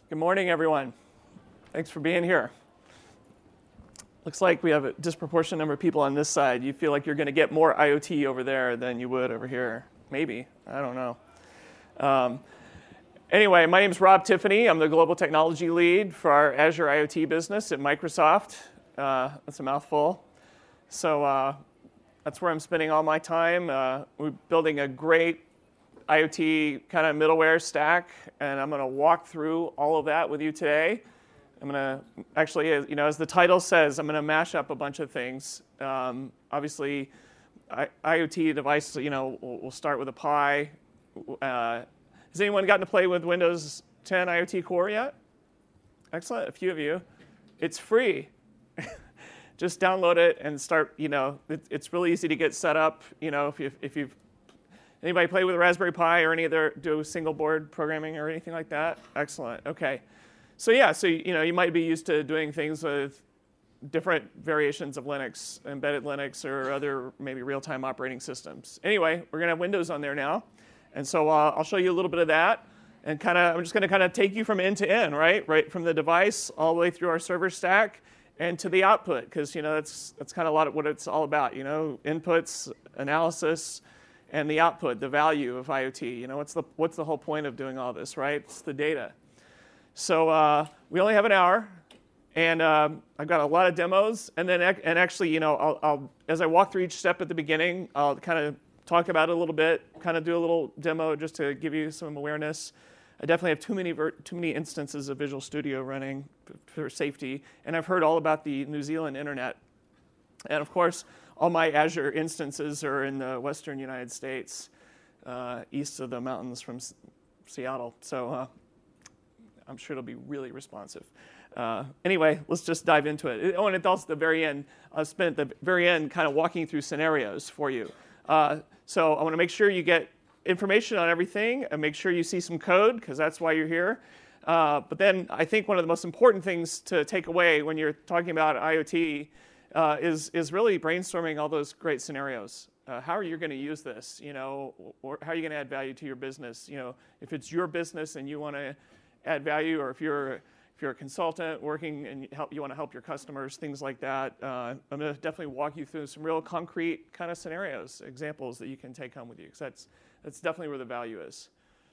Good morning, everyone. Thanks for being here. Looks like we have a disproportionate number of people on this side. You feel like you're going to get more IoT over there than you would over here. Maybe. I don't know. Anyway, my name is Rob Tiffany. I'm the Global Technology Lead for our Azure IoT business at Microsoft. That's a mouthful. So that's where I'm spending all my time. We're building a great IoT kind of middleware stack, and I'm going to walk through all of that with you today. I'm going to actually, as the title says, I'm going to mash up a bunch of things. Obviously, IoT device, we'll start with a Pi. Has anyone gotten to play with Windows 10 IoT Core yet? Excellent, a few of you. It's free. Just download it and start. It's really easy to get set up. If you've anybody play with a Raspberry Pi or any other do single board programming or anything like that? Excellent. Okay. So you might be used to doing things with different variations of Linux, embedded Linux, or other maybe real-time operating systems. Anyway, we're going to have Windows on there now, and so I'll show you a little bit of that, and I'm just going to take you from end to end, right from the device all the way through our server stack and to the output, because that's kind of a lot of what it's all about. Inputs, analysis, and the output, the value of IoT. What's the whole point of doing all this, right? It's the data. So we only have an hour, and I've got a lot of demos. And actually, I'll as I walk through each step at the beginning, I'll kind of talk about it a little bit, kind of do a little demo just to give you some awareness. I definitely have too many instances of Visual Studio running for safety, and I've heard all about the New Zealand internet, and of course, all my Azure instances are in the western United States, east of the mountains from Seattle. So I'm sure it'll be really responsive. Anyway, let's just dive into it. Oh, and it's also the very end. I'll spend at the very end kind of walking through scenarios for you. So I want to make sure you get information on everything and make sure you see some code, because that's why you're here. But then I think one of the most important things to take away when you're talking about IoT is really brainstorming all those great scenarios. How are you going to use this? Or how are you going to add value to your business? If it's your business and you want to add value, or if you're a consultant working and you want to help your customers, things like that. I'm going to definitely walk you through some real concrete kind of scenarios, examples that you can take home with you, because that's definitely where the value is.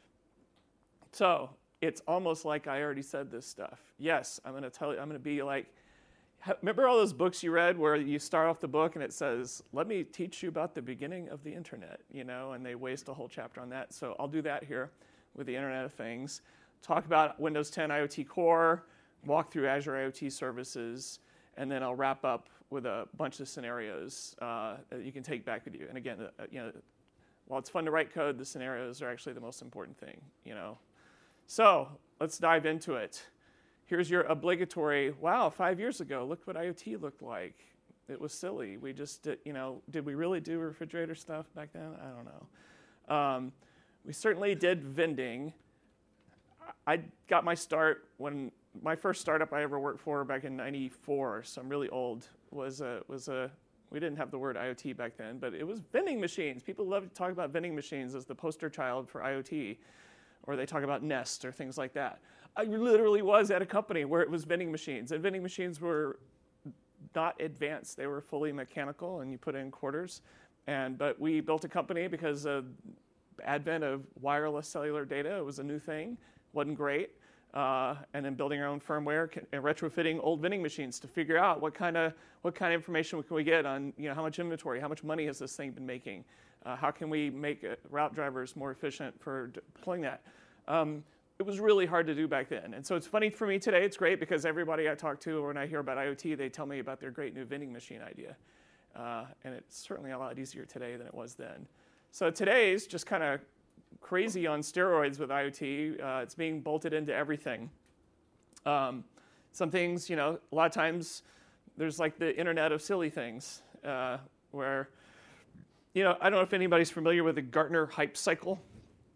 So it's almost like I already said this stuff. Yes, I'm going to tell you. I'm going to be like. Remember all those books you read where you start off the book and it says, let me teach you about the beginning of the internet, and they waste a whole chapter on that. So I'll do that here with the Internet of Things. Talk about Windows 10 IoT Core, walk through Azure IoT services, and then I'll wrap up with a bunch of scenarios that you can take back with you. And again, while it's fun to write code, the scenarios are actually the most important thing, So let's dive into it. Here's your obligatory, wow, 5 years ago, look what IoT looked like. It was silly. We just did, did we really do refrigerator stuff back then? I don't know. We certainly did vending. I got my start when my first startup I ever worked for back in '94, so I'm really old, was we didn't have the word IoT back then, but it was vending machines. People love to talk about vending machines as the poster child for IoT, or they talk about Nest or things like that. I literally was at a company where it was vending machines, and vending machines were not advanced. They were fully mechanical, and you put in quarters. But we built a company because of the advent of wireless cellular data. It was a new thing, wasn't great. And then building our own firmware and retrofitting old vending machines to figure out what kind of information can we get on how much inventory, how much money has this thing been making, how can we make route drivers more efficient for deploying that. It was really hard to do back then. And so it's funny for me today. It's great because everybody I talk to, or when I hear about IoT, they tell me about their great new vending machine idea. And it's certainly a lot easier today than it was then. So today's just kind of crazy on steroids with IoT. It's being bolted into everything. Some things, a lot of times there's like the internet of silly things where, I don't know if anybody's familiar with the Gartner hype cycle.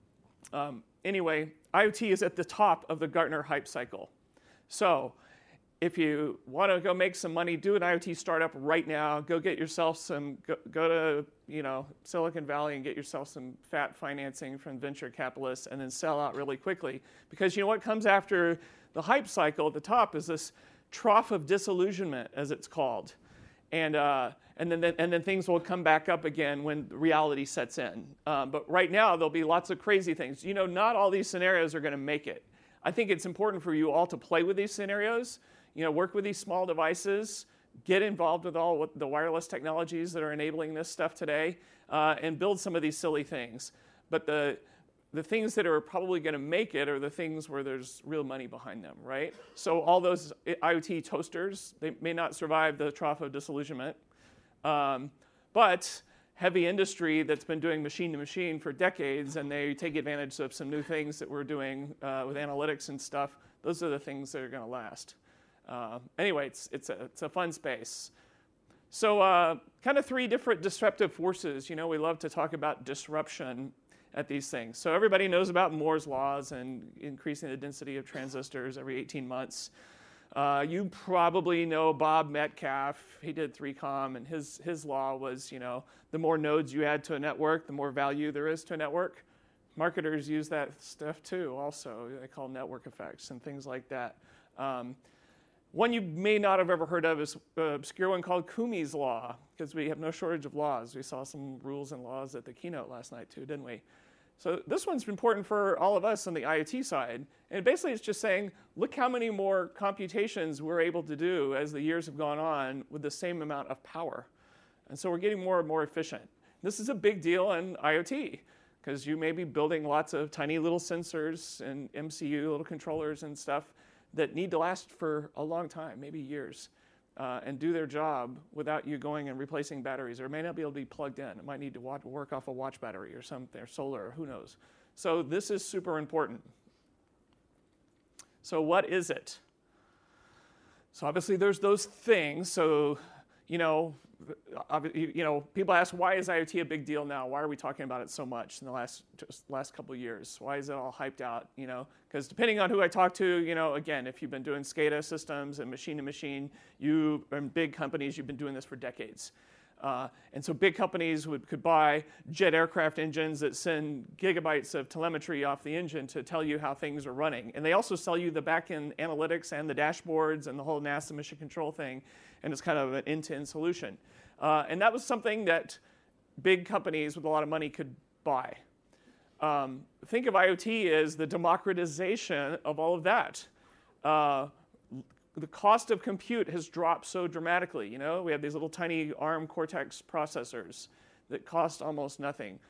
Anyway, IoT is at the top of the Gartner hype cycle. So if you want to go make some money, do an IoT startup right now. Go get yourself go to Silicon Valley and get yourself some fat financing from venture capitalists, and then sell out really quickly. Because what comes after the hype cycle at the top is this trough of disillusionment, as it's called, and then things will come back up again when reality sets in. But right now there'll be lots of crazy things. Not all these scenarios are going to make it. I think it's important for you all to play with these scenarios. Work with these small devices, get involved with all the wireless technologies that are enabling this stuff today, and build some of these silly things. But the things that are probably going to make it are the things where there's real money behind them, right? So all those IoT toasters, they may not survive the trough of disillusionment, but heavy industry that's been doing machine-to-machine for decades, and they take advantage of some new things that we're doing with analytics and stuff, those are the things that are going to last. Anyway, it's a fun space. So kind of three different disruptive forces. We love to talk about disruption at these things. So everybody knows about Moore's laws and increasing the density of transistors every 18 months. You probably know Bob Metcalfe. He did 3Com, and his law was, the more nodes you add to a network, the more value there is to a network. Marketers use that stuff too also. They call network effects and things like that. One you may not have ever heard of is an obscure one called Kumi's law, because we have no shortage of laws. We saw some rules and laws at the keynote last night too, didn't we? So this one's important for all of us on the IoT side. And basically it's just saying, look how many more computations we're able to do as the years have gone on with the same amount of power. And so we're getting more and more efficient. This is a big deal in IoT, because you may be building lots of tiny little sensors and MCU, little controllers and stuff that need to last for a long time, maybe years, and do their job without you going and replacing batteries. Or it may not be able to be plugged in. It might need to work off a watch battery or something, or solar, or who knows. So this is super important. So what is it? So obviously there's those things. So people ask, why is IoT a big deal now? Why are we talking about it so much in the last couple of years? Why is it all hyped out? Because depending on who I talk to, again, if you've been doing SCADA systems and machine-to-machine, you and big companies, you've been doing this for decades. And so big companies could buy jet aircraft engines that send gigabytes of telemetry off the engine to tell you how things are running. And they also sell you the back-end analytics and the dashboards and the whole NASA mission control thing. And it's kind of an end-to-end solution. And that was something that big companies with a lot of money could buy. Think of IoT as the democratization of all of that. The cost of compute has dropped so dramatically. We have these little tiny ARM Cortex processors that cost almost nothing.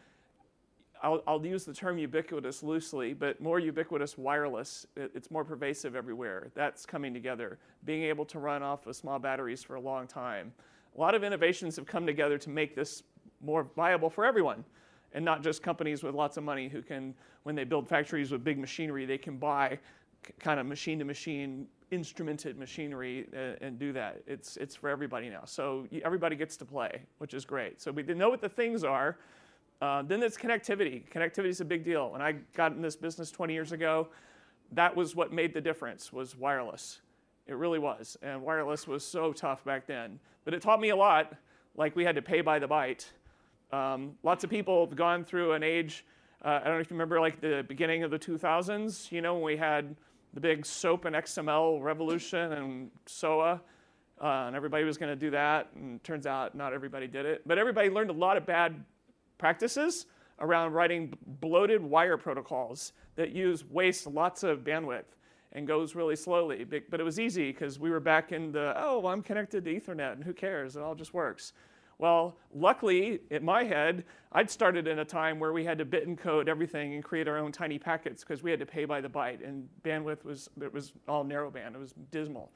I'll use the term ubiquitous loosely, but more ubiquitous wireless. It's more pervasive everywhere. That's coming together. Being able to run off of small batteries for a long time. A lot of innovations have come together to make this more viable for everyone, and not just companies with lots of money who can, when they build factories with big machinery, they can buy kind of machine-to-machine instrumented machinery and do that. It's for everybody now. So everybody gets to play, which is great. So we know what the things are. Then it's connectivity. Connectivity is a big deal. When I got in this business 20 years ago, that was what made the difference, was wireless. It really was. And wireless was so tough back then. But it taught me a lot, like we had to pay by the byte. Lots of people have gone through an age, I don't know if you remember like the beginning of the 2000s, when we had the big SOAP and XML revolution and SOA, and everybody was going to do that, and it turns out not everybody did it. But everybody learned a lot of bad practices around writing bloated wire protocols that waste lots of bandwidth and goes really slowly. But it was easy because we were back in I'm connected to Ethernet, and who cares? It all just works. Well, luckily, in my head, I'd started in a time where we had to bit encode everything and create our own tiny packets because we had to pay by the byte, and bandwidth was all narrowband. It was dismal.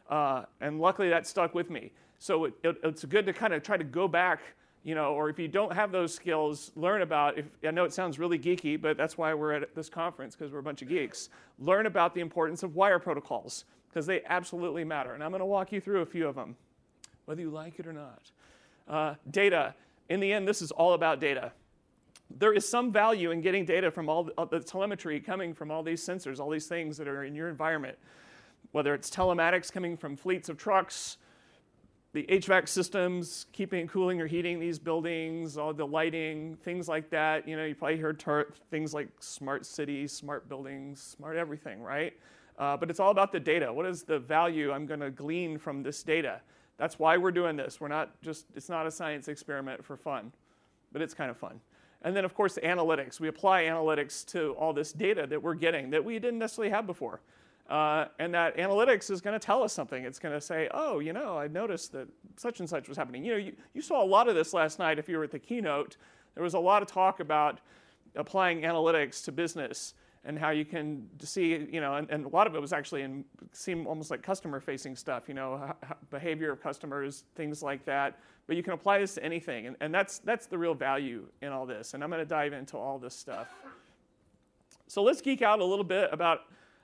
And luckily, that stuck with me. So it's good to kind of try to go back, or if you don't have those skills, learn about, I know it sounds really geeky, but that's why we're at this conference, because we're a bunch of geeks. Learn about the importance of wire protocols, because they absolutely matter. And I'm going to walk you through a few of them, whether you like it or not. Data. In the end, this is all about data. There is some value in getting data from all the telemetry coming from all these sensors, all these things that are in your environment. whether it's telematics coming from fleets of trucks, the HVAC systems, keeping, cooling, or heating these buildings, all the lighting, things like that. You probably heard things like smart cities, smart buildings, smart everything, right? But it's all about the data. What is the value I'm going to glean from this data? That's why we're doing this. It's not a science experiment for fun, but it's kind of fun. And then, of course, the analytics. We apply analytics to all this data that we're getting that we didn't necessarily have before. And that analytics is going to tell us something. It's going to say, oh, I noticed that such and such was happening. You saw a lot of this last night if you were at the keynote. There was a lot of talk about applying analytics to business and how you can see, and a lot of it was actually seemed almost like customer-facing stuff, behavior of customers, things like that. But you can apply this to anything, and that's the real value in all this. And I'm going to dive into all this stuff. So let's geek out a little bit about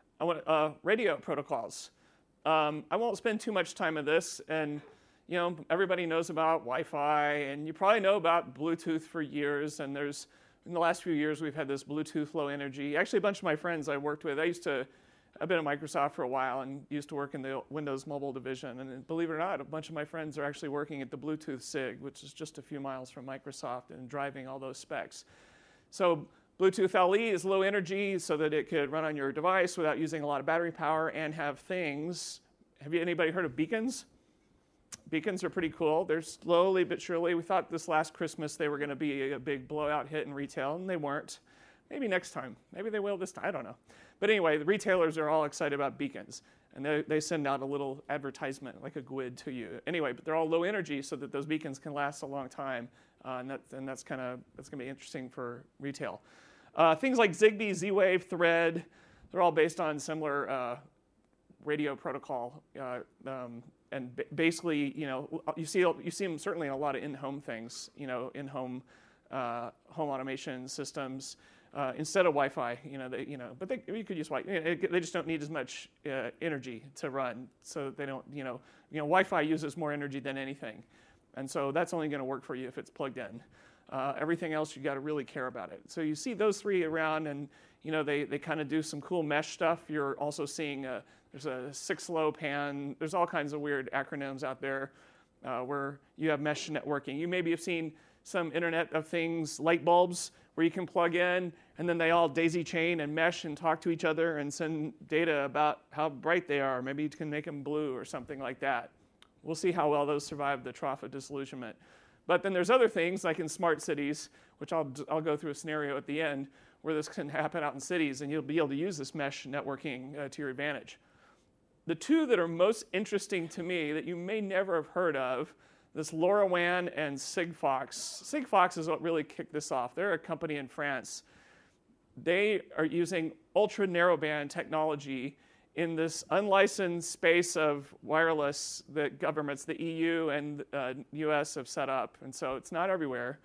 radio protocols. I won't spend too much time on this, and everybody knows about Wi-Fi, and you probably know about Bluetooth for years. And in the last few years, we've had this Bluetooth Low Energy. Actually, a bunch of my friends I worked with, I've been at Microsoft for a while and used to work in the Windows Mobile division. And believe it or not, a bunch of my friends are actually working at the Bluetooth SIG, which is just a few miles from Microsoft, and driving all those specs. So Bluetooth LE is low energy so that it could run on your device without using a lot of battery power and have things. Anybody heard of beacons? Beacons are pretty cool. They're slowly but surely. We thought this last Christmas they were going to be a big blowout hit in retail, and they weren't. Maybe next time. Maybe they will this time. I don't know. But anyway, the retailers are all excited about beacons, and they send out a little advertisement, like a GUID to you. Anyway, but they're all low energy so that those beacons can last a long time, and that's going to be interesting for retail. Things like Zigbee, Z-Wave, Thread, they're all based on similar radio protocol. And basically, you see them certainly in a lot of in-home things, in-home home automation systems instead of Wi-Fi. But you could use Wi-Fi. They just don't need as much energy to run, so they don't. Wi-Fi uses more energy than anything, and so that's only going to work for you if it's plugged in. Everything else, you got to really care about it. So you see those three around, and they kind of do some cool mesh stuff. You're also seeing there's a 6LoWPAN. There's all kinds of weird acronyms out there where you have mesh networking. You maybe have seen some Internet of Things light bulbs where you can plug in, and then they all daisy chain and mesh and talk to each other and send data about how bright they are. Maybe you can make them blue or something like that. We'll see how well those survive the trough of disillusionment. But then there's other things, like in smart cities, which I'll go through a scenario at the end, where this can happen out in cities, and you'll be able to use this mesh networking to your advantage. The two that are most interesting to me that you may never have heard of, this LoRaWAN and Sigfox. Sigfox is what really kicked this off. They're a company in France. They are using ultra-narrowband technology in this unlicensed space of wireless that governments, the EU and US have set up. And so it's not everywhere.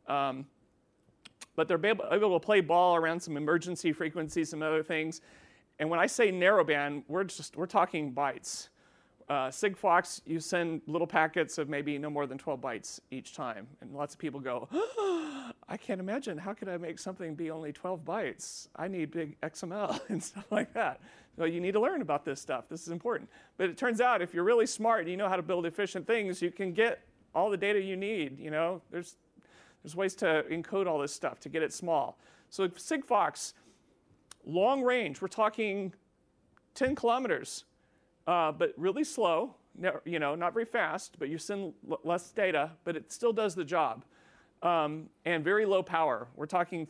But they're able to play ball around some emergency frequencies, some other things. And when I say narrowband, we're talking bytes. Sigfox, you send little packets of maybe no more than 12 bytes each time. And lots of people go, oh, I can't imagine. How could I make something be only 12 bytes? I need big XML and stuff like that. So you need to learn about this stuff. This is important. But it turns out if you're really smart and you know how to build efficient things, you can get all the data you need. There's ways to encode all this stuff to get it small. So Sigfox, long range, we're talking 10 kilometers. But really slow, not very fast, but you send less data, but it still does the job. And very low power. We're talking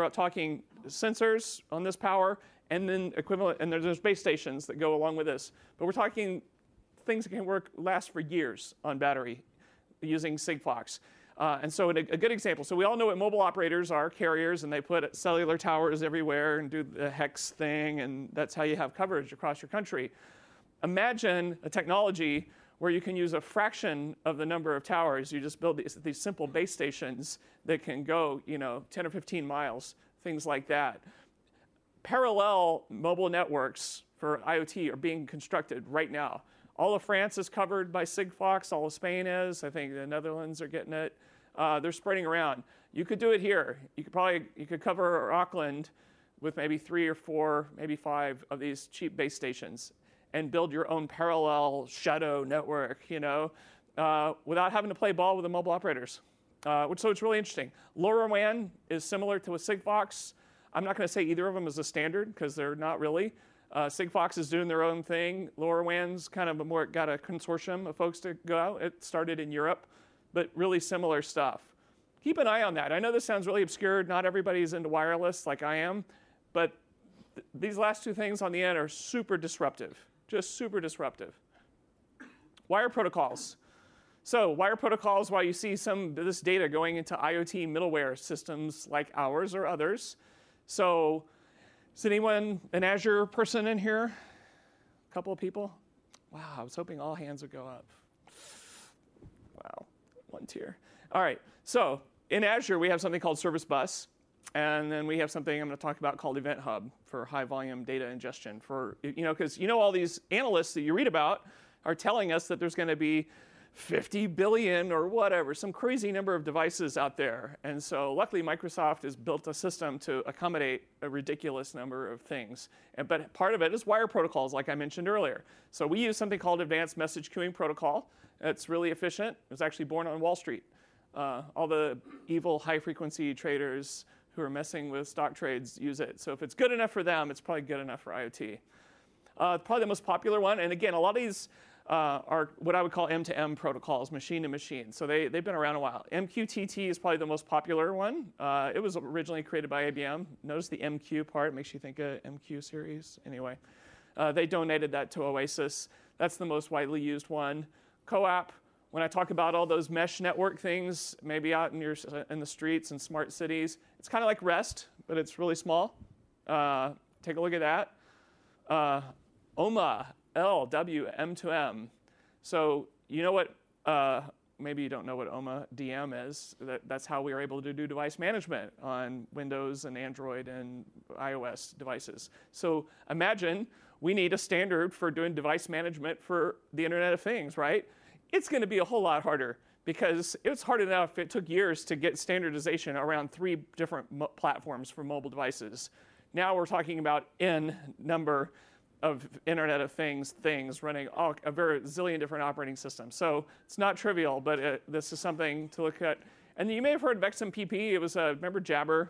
sensors on this power, and then equivalent, and there's base stations that go along with this. But we're talking things that can last for years on battery using Sigfox. And so a good example, so we all know what mobile operators are, carriers, and they put cellular towers everywhere and do the hex thing, and that's how you have coverage across your country. Imagine a technology where you can use a fraction of the number of towers. You just build these simple base stations that can go, 10 or 15 miles, things like that. Parallel mobile networks for IoT are being constructed right now. All of France is covered by Sigfox. All of Spain is. I think the Netherlands are getting it. They're spreading around. You could do it here. You could cover Auckland with maybe 3 or 4, maybe 5 of these cheap base stations. and build your own parallel shadow network, without having to play ball with the mobile operators. So it's really interesting. LoRaWAN is similar to a Sigfox. I'm not going to say either of them is a standard because they're not really. Sigfox is doing their own thing. LoRaWAN's kind of got a consortium of folks to go out. It started in Europe, but really similar stuff. Keep an eye on that. I know this sounds really obscure. Not everybody's into wireless like I am, but these last two things on the end are super disruptive, just super disruptive. Wire protocols. So wire protocols, while you see some of this data going into IoT middleware systems like ours or others. So is anyone an Azure person in here? A couple of people? Wow, I was hoping all hands would go up. Wow, one tier. All right, so in Azure, we have something called Service Bus. And then we have something I'm going to talk about called Event Hub for high volume data ingestion. Because all these analysts that you read about are telling us that there's going to be 50 billion or whatever, some crazy number of devices out there. And so luckily Microsoft has built a system to accommodate a ridiculous number of things. But part of it is wire protocols, like I mentioned earlier. So we use something called Advanced Message Queuing Protocol. It's really efficient. It was actually born on Wall Street. All the evil high-frequency traders who are messing with stock trades use it. So if it's good enough for them, it's probably good enough for IoT. Probably the most popular one, and again, a lot of these are what I would call M2M protocols, machine to machine. So they've been around a while. MQTT is probably the most popular one. It was originally created by IBM. Notice the MQ part makes you think of MQ series. Anyway, they donated that to Oasis. That's the most widely used one. CoAP. When I talk about all those mesh network things, maybe out in the streets and smart cities, it's kind of like REST, but it's really small. Take a look at that. OMA, LW, M2M. So you know what, maybe you don't know what OMA DM is. That's how we are able to do device management on Windows and Android and iOS devices. So imagine we need a standard for doing device management for the Internet of Things, right? It's going to be a whole lot harder because it's hard enough. It took years to get standardization around 3 different platforms for mobile devices. Now we're talking about N number of Internet of Things running a very zillion different operating systems. So it's not trivial, but this is something to look at. And you may have heard of XMPP. It was, remember Jabber,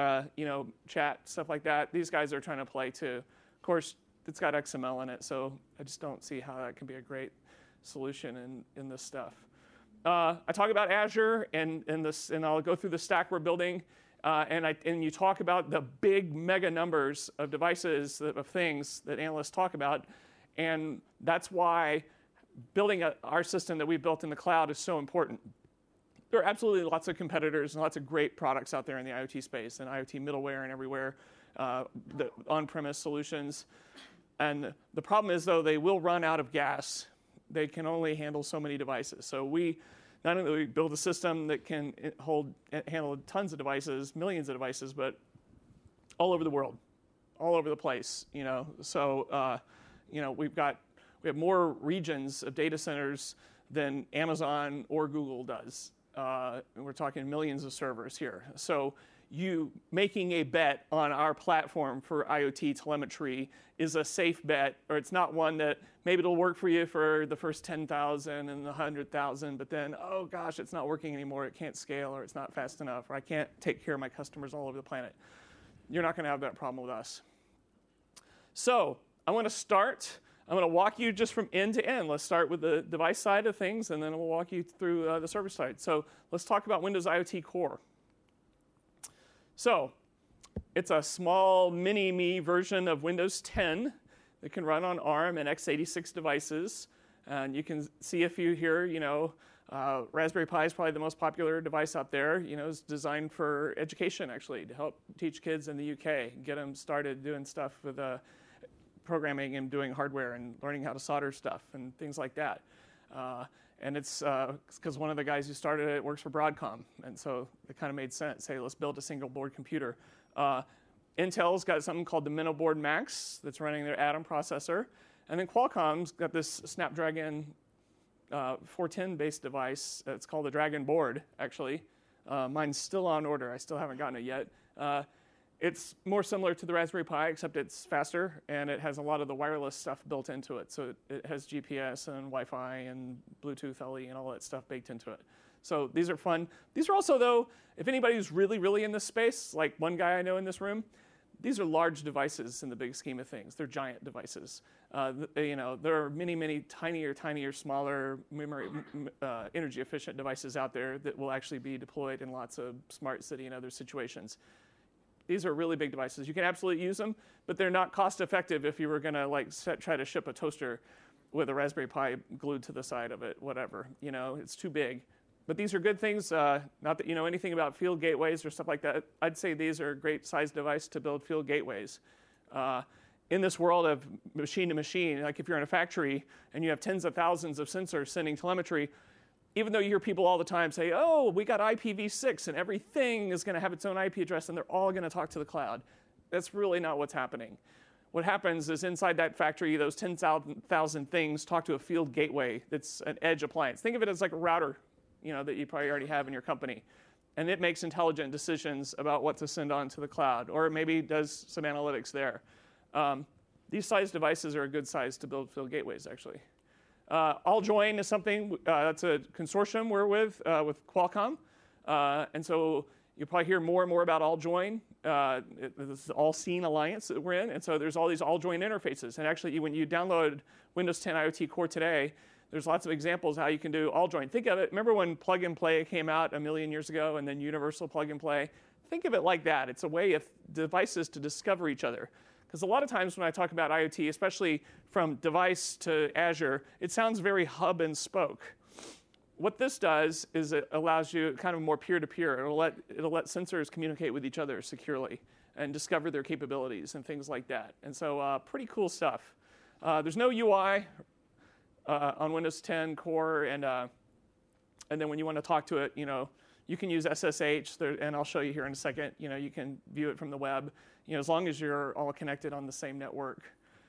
chat, stuff like that. These guys are trying to play too. Of course, it's got XML in it, so I just don't see how that can be a great solution in this stuff. I talk about Azure and I'll go through the stack we're building. And you talk about the big mega numbers of devices, of things that analysts talk about, and that's why building our system that we built in the cloud is so important. There are absolutely lots of competitors and lots of great products out there in the IoT space and IoT middleware and everywhere, the on-premise solutions. And the problem is, though, they will run out of gas. They can only handle so many devices. So we not only build a system that can handle tons of devices, millions of devices, but all over the world, all over the place. So we have more regions of data centers than Amazon or Google does. And we're talking millions of servers here. So you making a bet on our platform for IoT telemetry is a safe bet, or it's not one that maybe it'll work for you for the first 10,000 and the 100,000, but then, oh gosh, it's not working anymore, it can't scale, or it's not fast enough, or I can't take care of my customers all over the planet. You're not going to have that problem with us. So I'm going to walk you just from end to end. Let's start with the device side of things, and then we'll walk you through the server side. So let's talk about Windows IoT Core. So it's a small mini-me version of Windows 10 that can run on ARM and x86 devices. And you can see a few here. Raspberry Pi is probably the most popular device out there. It's designed for education, actually, to help teach kids in the UK, get them started doing stuff with programming and doing hardware and learning how to solder stuff and things like that. And it's because one of the guys who started it works for Broadcom. And so it kind of made sense. Hey, let's build a single board computer. Intel's got something called the MinnowBoard Max that's running their Atom processor. And then Qualcomm's got this Snapdragon 410-based device. It's called the Dragon Board, actually. Mine's still on order. I still haven't gotten it yet. It's more similar to the Raspberry Pi, except it's faster, and it has a lot of the wireless stuff built into it. So it has GPS and Wi-Fi and Bluetooth LE and all that stuff baked into it. So these are fun. These are also, though, if anybody who's really, really in this space, like one guy I know in this room, these are large devices in the big scheme of things. They're giant devices. There are many, many tinier, smaller memory, energy-efficient devices out there that will actually be deployed in lots of smart city and other situations. These are really big devices. You can absolutely use them, but they're not cost effective if you were going to try to ship a toaster with a Raspberry Pi glued to the side of it, whatever. It's too big. But these are good things. Not that you know anything about field gateways or stuff like that. I'd say these are a great size device to build field gateways. In this world of machine to machine, like if you're in a factory and you have tens of thousands of sensors sending telemetry, even though you hear people all the time say, oh, we got IPv6 and everything is going to have its own IP address and they're all going to talk to the cloud. That's really not what's happening. What happens is inside that factory, those 10,000 things talk to a field gateway that's an edge appliance. Think of it as like a router, that you probably already have in your company. And it makes intelligent decisions about what to send on to the cloud, or maybe does some analytics there. These size devices are a good size to build field gateways, actually. AllJoyn is something, that's a consortium we're with Qualcomm. And so you'll probably hear more and more about AllJoyn. This is All-Seen Alliance that we're in. And so there's all these AllJoyn interfaces. And actually, when you download Windows 10 IoT Core today, there's lots of examples how you can do AllJoyn. Think of it, remember when Plug and Play came out a million years ago and then Universal Plug and Play? Think of it like that. It's a way of devices to discover each other. Because a lot of times when I talk about IoT, especially from device to Azure, it sounds very hub and spoke. What this does is it allows you kind of more peer-to-peer. It'll let sensors communicate with each other securely and discover their capabilities and things like that. And so pretty cool stuff. There's no UI on Windows 10 Core, and then when you want to talk to it, you can use SSH, and I'll show you here in a second. You can view it from the web, as long as you're all connected on the same network.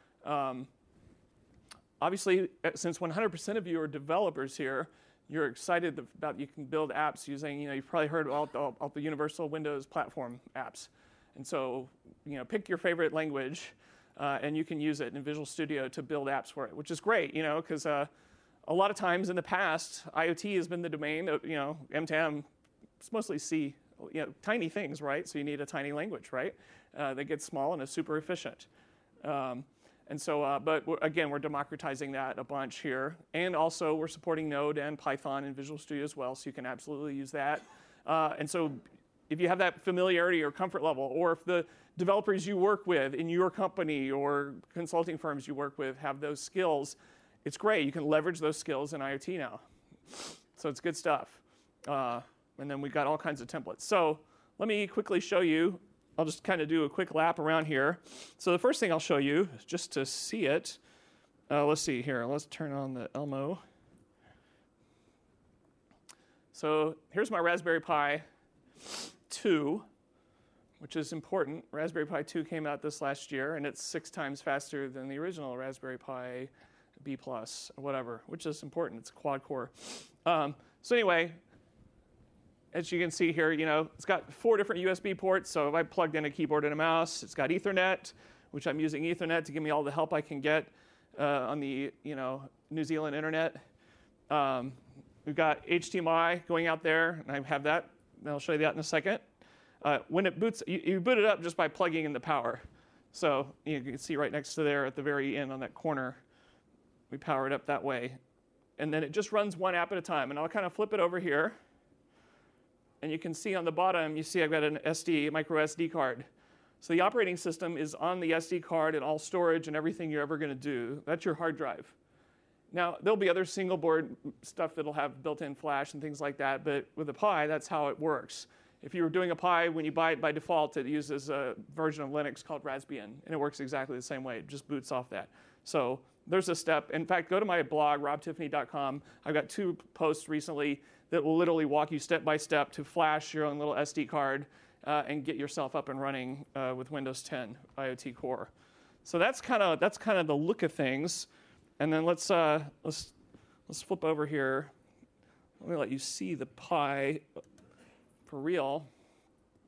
Obviously, since 100% of you are developers here, you're excited about you can build apps using, you've probably heard about the Universal Windows Platform apps. And so, pick your favorite language, and you can use it in Visual Studio to build apps for it, which is great, because a lot of times in the past, IoT has been the domain of, M2M. It's mostly C, tiny things, right? So you need a tiny language, right? That gets small and is super efficient. And so, but again, we're democratizing that a bunch here. And also, we're supporting Node and Python in Visual Studio as well, so you can absolutely use that. And so if you have that familiarity or comfort level, or if the developers you work with in your company or consulting firms you work with have those skills, it's great. You can leverage those skills in IoT now. So it's good stuff. And then we've got all kinds of templates. So let me quickly show you. I'll just kind of do a quick lap around here. So the first thing I'll show you, just to see it, let's see here. Let's turn on the Elmo. So here's my Raspberry Pi 2, which is important. Raspberry Pi 2 came out this last year, and it's 6 times faster than the original Raspberry Pi B+, or whatever, which is important. It's quad core. So anyway, as you can see here, it's got 4 different USB ports. So if I plugged in a keyboard and a mouse, it's got Ethernet, which I'm using Ethernet to give me all the help I can get on the New Zealand internet. We've got HDMI going out there, and I have that. And I'll show you that in a second. When it boots, you boot it up just by plugging in the power. So you can see right next to there at the very end on that corner, we power it up that way. And then it just runs one app at a time. And I'll kind of flip it over here. And you can see on the bottom, you see I've got an micro SD card. So the operating system is on the SD card and all storage and everything you're ever going to do. That's your hard drive. Now, there'll be other single board stuff that'll have built-in flash and things like that, but with a Pi, that's how it works. If you were doing a Pi, when you buy it by default, it uses a version of Linux called Raspbian, and it works exactly the same way. It just boots off that. So there's a step. In fact, go to my blog, robtiffany.com. I've got 2 posts recently that will literally walk you step by step to flash your own little SD card and get yourself up and running with Windows 10 IoT Core. So that's kind of the look of things. And then let's flip over here. Let me let you see the Pi for real.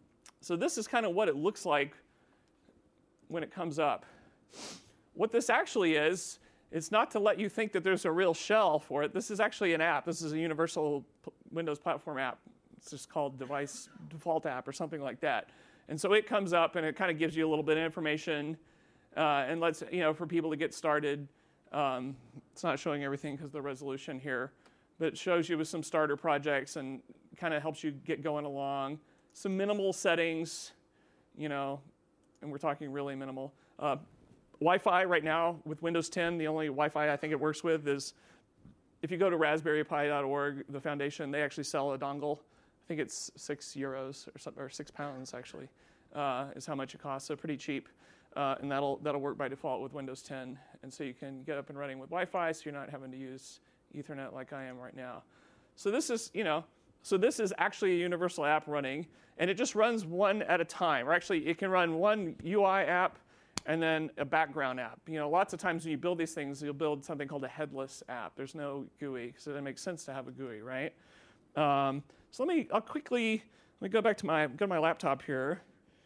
So this is kind of what it looks like when it comes up. What this actually is, it's not to let you think that there's a real shell for it. This is actually an app. This is a universal Windows platform app. It's just called Device Default App or something like that. And so it comes up and it kind of gives you a little bit of information and lets, for people to get started. It's not showing everything because of the resolution here, but it shows you with some starter projects and kind of helps you get going along. Some minimal settings, and we're talking really minimal. Wi-Fi right now with Windows 10, the only Wi-Fi I think it works with is if you go to raspberrypi.org, the foundation, they actually sell a dongle. I think it's €6 or something, or £6 actually, is how much it costs. So pretty cheap, and that'll work by default with Windows 10. And so you can get up and running with Wi-Fi, so you're not having to use Ethernet like I am right now. So this is, this is actually a universal app running, and it just runs one at a time. Or actually, it can run one UI app and then a background app. Lots of times when you build these things, you'll build something called a headless app. There's no GUI, so it makes sense to have a GUI, right? So I'll quickly go back to my laptop here,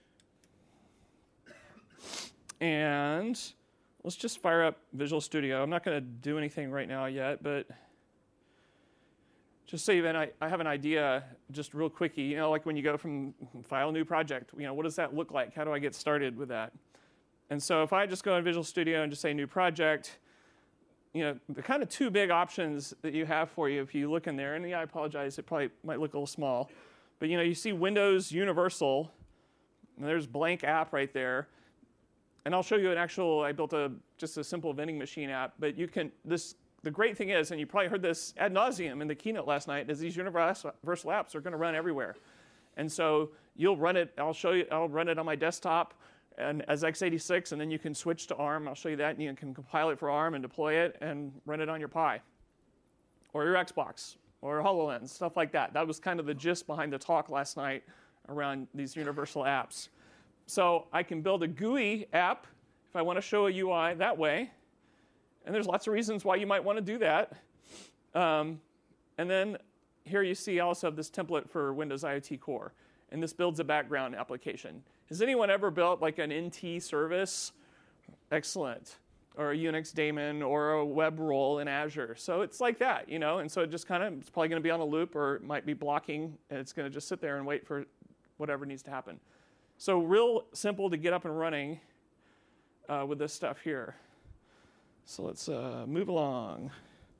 and let's just fire up Visual Studio. I'm not going to do anything right now yet, but just so I have an idea, just real quickie. Like when you go from file new project, what does that look like? How do I get started with that? And so if I just go in Visual Studio and just say new project, the kind of two big options that you have for you if you look in there, and I apologize, it probably might look a little small, but you see Windows Universal, and there's blank app right there. And I'll show you I built just a simple vending machine app, but the great thing is, and you probably heard this ad nauseum in the keynote last night, is these universal apps are going to run everywhere. And so you'll run it, I'll run it on my desktop and as x86, and then you can switch to ARM. I'll show you that, and you can compile it for ARM and deploy it and run it on your Pi or your Xbox or HoloLens, stuff like that. That was kind of the gist behind the talk last night around these universal apps. So I can build a GUI app if I want to show a UI that way, and there's lots of reasons why you might want to do that. And then here you see I also have this template for Windows IoT Core, and this builds a background application. Has anyone ever built like an NT service? Excellent. Or a Unix daemon or a web role in Azure. So it's like that, and so it just it's probably going to be on a loop, or it might be blocking, and it's going to just sit there and wait for whatever needs to happen. So real simple to get up and running with this stuff here. So let's move along.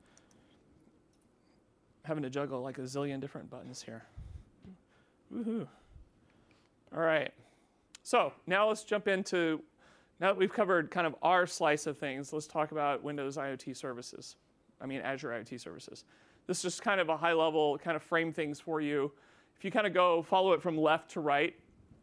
Having to juggle like a zillion different buttons here. Woohoo. All right. So now let's jump into, now that we've covered kind of our slice of things, let's talk about Windows IoT services. Azure IoT services. This is just kind of a high level, kind of frame things for you. If you kind of follow it from left to right,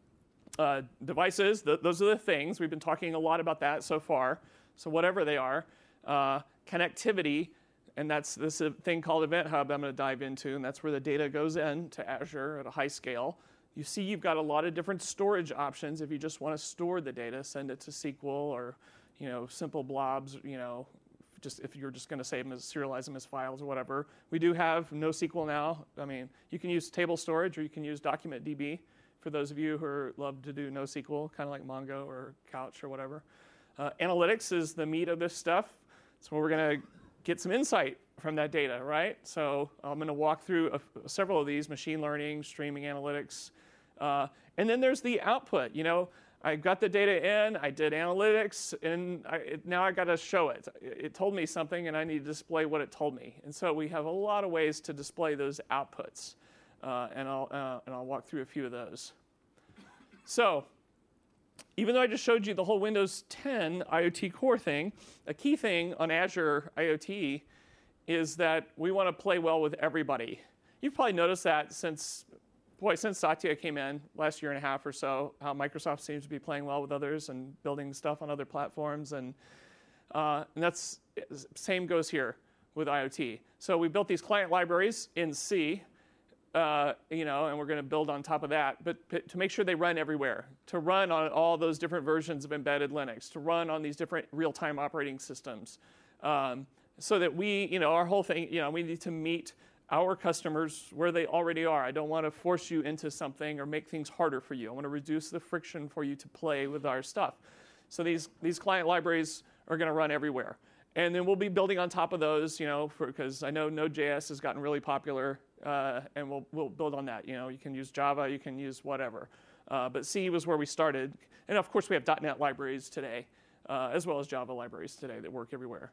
devices, those are the things. We've been talking a lot about that so far. So whatever they are. Connectivity, and that's this thing called Event Hub I'm going to dive into, and that's where the data goes in to Azure at a high scale. You see you've got a lot of different storage options if you just want to store the data, send it to SQL or simple blobs, just if you're just going to save them serialize them as files or whatever. We do have NoSQL now. You can use table storage or you can use DocumentDB for those of you who love to do NoSQL, kind of like Mongo or Couch or whatever. Analytics is the meat of this stuff. So we're going to get some insight from that data, right? So I'm going to walk through several of these: machine learning, streaming analytics. And then there's the output. I got the data in, I did analytics, and now I got to show it. It told me something, and I need to display what it told me. And so we have a lot of ways to display those outputs, and I'll walk through a few of those. So even though I just showed you the whole Windows 10 IoT Core thing, a key thing on Azure IoT is that we want to play well with everybody. You've probably noticed that since Satya came in last year and a half or so, how Microsoft seems to be playing well with others and building stuff on other platforms. And that's same goes here with IoT. So we built these client libraries in C, and we're going to build on top of that, but to make sure they run everywhere, to run on all those different versions of embedded Linux, to run on these different real-time operating systems, so that our whole thing, we need to meet our customers where they already are. I don't want to force you into something or make things harder for you. I want to reduce the friction for you to play with our stuff. So these client libraries are going to run everywhere. And then we'll be building on top of those, because I know Node.js has gotten really popular, and we'll build on that. You can use Java, you can use whatever. But C was where we started. And of course, we have .NET libraries today, as well as Java libraries today that work everywhere.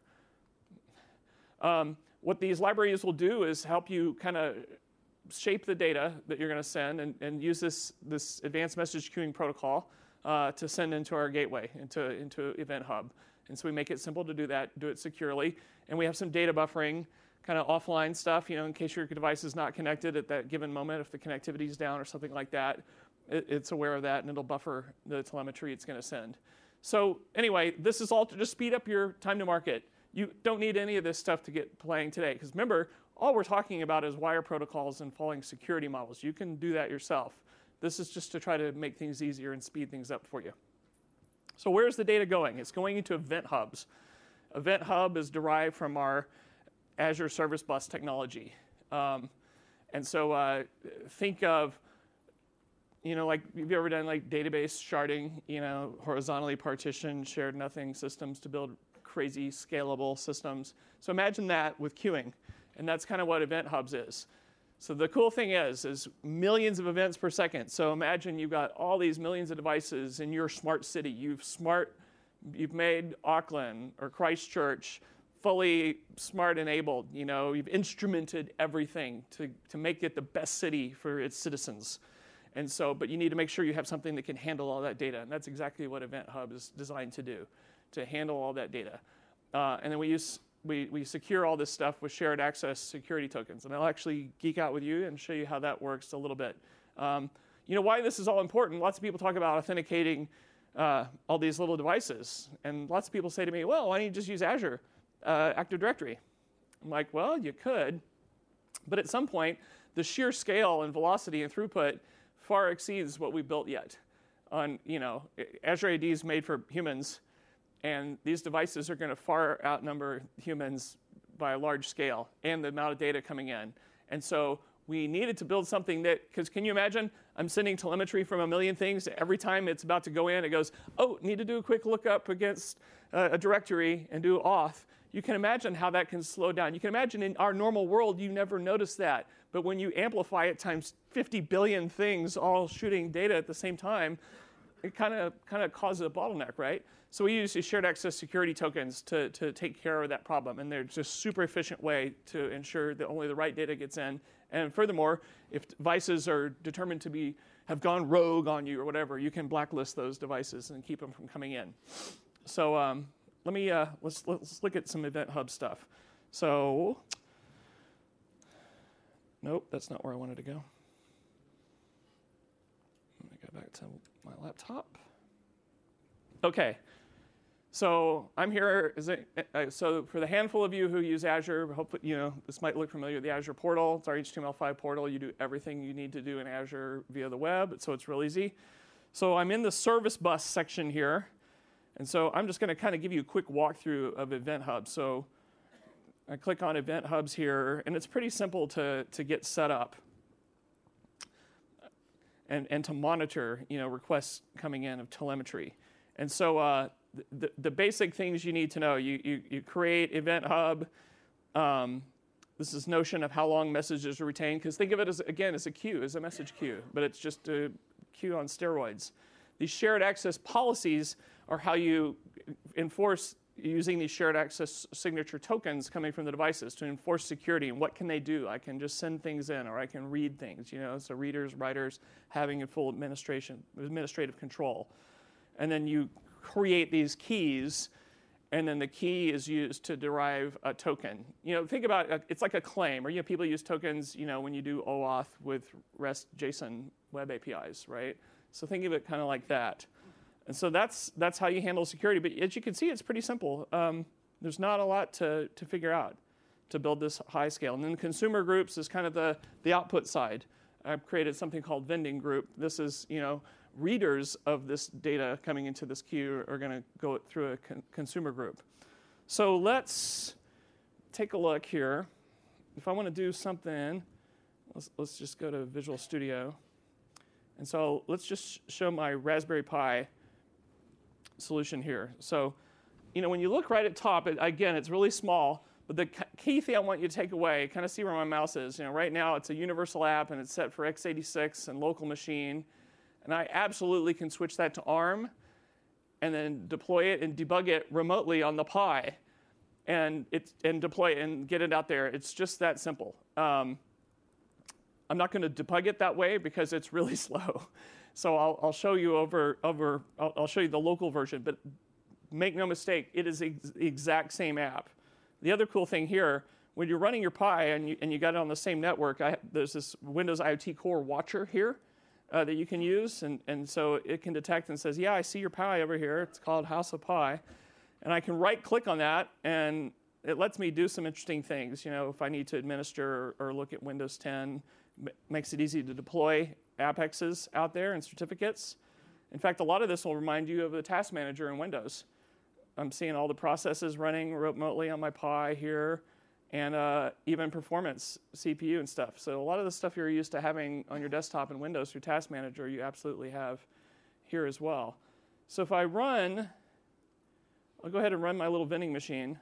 What these libraries will do is help you kind of shape the data that you're going to send and use this advanced message queuing protocol to send into our gateway, into Event Hub. And so we make it simple to do that, do it securely. And we have some data buffering, kind of offline stuff, in case your device is not connected at that given moment, if the connectivity is down or something like that. It's aware of that, and it'll buffer the telemetry it's going to send. So anyway, this is all to just speed up your time to market. You don't need any of this stuff to get playing today. Because remember, all we're talking about is wire protocols and following security models. You can do that yourself. This is just to try to make things easier and speed things up for you. So where's the data going? It's going into Event Hubs. Event Hub is derived from our Azure Service Bus technology. And so think of, like, have you ever done like database sharding, horizontally partitioned, shared nothing systems to build crazy scalable systems? So imagine that with queuing. And that's kind of what Event Hubs is. So the cool thing is millions of events per second. So imagine you've got all these millions of devices in your smart city. You've made Auckland or Christchurch fully smart enabled. You've instrumented everything to make it the best city for its citizens. And so, but you need to make sure you have something that can handle all that data. And that's exactly what Event Hub is designed to do, to handle all that data. And then we secure all this stuff with shared access security tokens. And I'll actually geek out with you and show you how that works a little bit. Why this is all important. Lots of people talk about authenticating all these little devices. And lots of people say to me, well, why don't you just use Azure Active Directory? I'm like, well, you could. But at some point, the sheer scale and velocity and throughput far exceeds what we built yet. Azure AD is made for humans. And these devices are going to far outnumber humans by a large scale and the amount of data coming in. And so we needed to build something because can you imagine? I'm sending telemetry from a million things. Every time it's about to go in, it goes, oh, need to do a quick lookup against a directory and do auth. You can imagine how that can slow down. You can imagine in our normal world, you never notice that. But when you amplify it times 50 billion things all shooting data at the same time, it kind of causes a bottleneck, right? So we use these shared access security tokens to take care of that problem. And they're just a super efficient way to ensure that only the right data gets in. And furthermore, if devices are determined to have gone rogue on you or whatever, you can blacklist those devices and keep them from coming in. So let's look at some Event Hub stuff. So, nope, that's not where I wanted to go. Let me go back to my laptop. Okay, so I'm here. So for the handful of you who use Azure, hopefully this might look familiar. The Azure portal, it's our HTML5 portal. You do everything you need to do in Azure via the web, so it's real easy. So I'm in the Service Bus section here, and so I'm just going to kind of give you a quick walkthrough of Event Hub. So I click on Event Hubs here, and it's pretty simple to get set up. And to monitor, requests coming in of telemetry. And so the basic things you need to know, you create Event Hub. This is notion of how long messages are retained, because think of it as a queue, as a message queue, but it's just a queue on steroids. These shared access policies are how you enforce using these shared access signature tokens coming from the devices to enforce security. And what can they do? I can just send things in, or I can read things, so readers, writers, having a full administrative control. And then you create these keys, and then the key is used to derive a token. Think about it, it's like a claim, or people use tokens, when you do OAuth with REST JSON web APIs, right? So think of it kind of like that. And so that's how you handle security. But as you can see, it's pretty simple. There's not a lot to figure out to build this high scale. And then consumer groups is kind of the output side. I've created something called vending group. This is, readers of this data coming into this queue are going to go through a consumer group. So let's take a look here if I want to do something, let's just go to Visual Studio. And so let's just show my Raspberry Pi solution here. So, when you look right at top, again, it's really small, but the key thing I want you to take away, kind of see where my mouse is. Right now it's a universal app and it's set for x86 and local machine. And I absolutely can switch that to ARM and then deploy it and debug it remotely on the Pi and deploy it and get it out there. It's just that simple. I'm not going to debug it that way because it's really slow. So I'll show you I'll show you the local version, but make no mistake, it is the exact same app. The other cool thing here, when you're running your Pi and you got it on the same network, there's this Windows IoT Core watcher here that you can use, and so it can detect and says, yeah, I see your Pi over here. It's called House of Pi. And I can right-click on that, and it lets me do some interesting things. If I need to administer or look at Windows 10, makes it easy to deploy Apexes out there and certificates. In fact, a lot of this will remind you of the task manager in Windows. I'm seeing all the processes running remotely on my Pi here, and even performance, CPU and stuff. So a lot of the stuff you're used to having on your desktop in Windows through Task Manager, you absolutely have here as well. So if I run, I'll go ahead and run my little vending machine.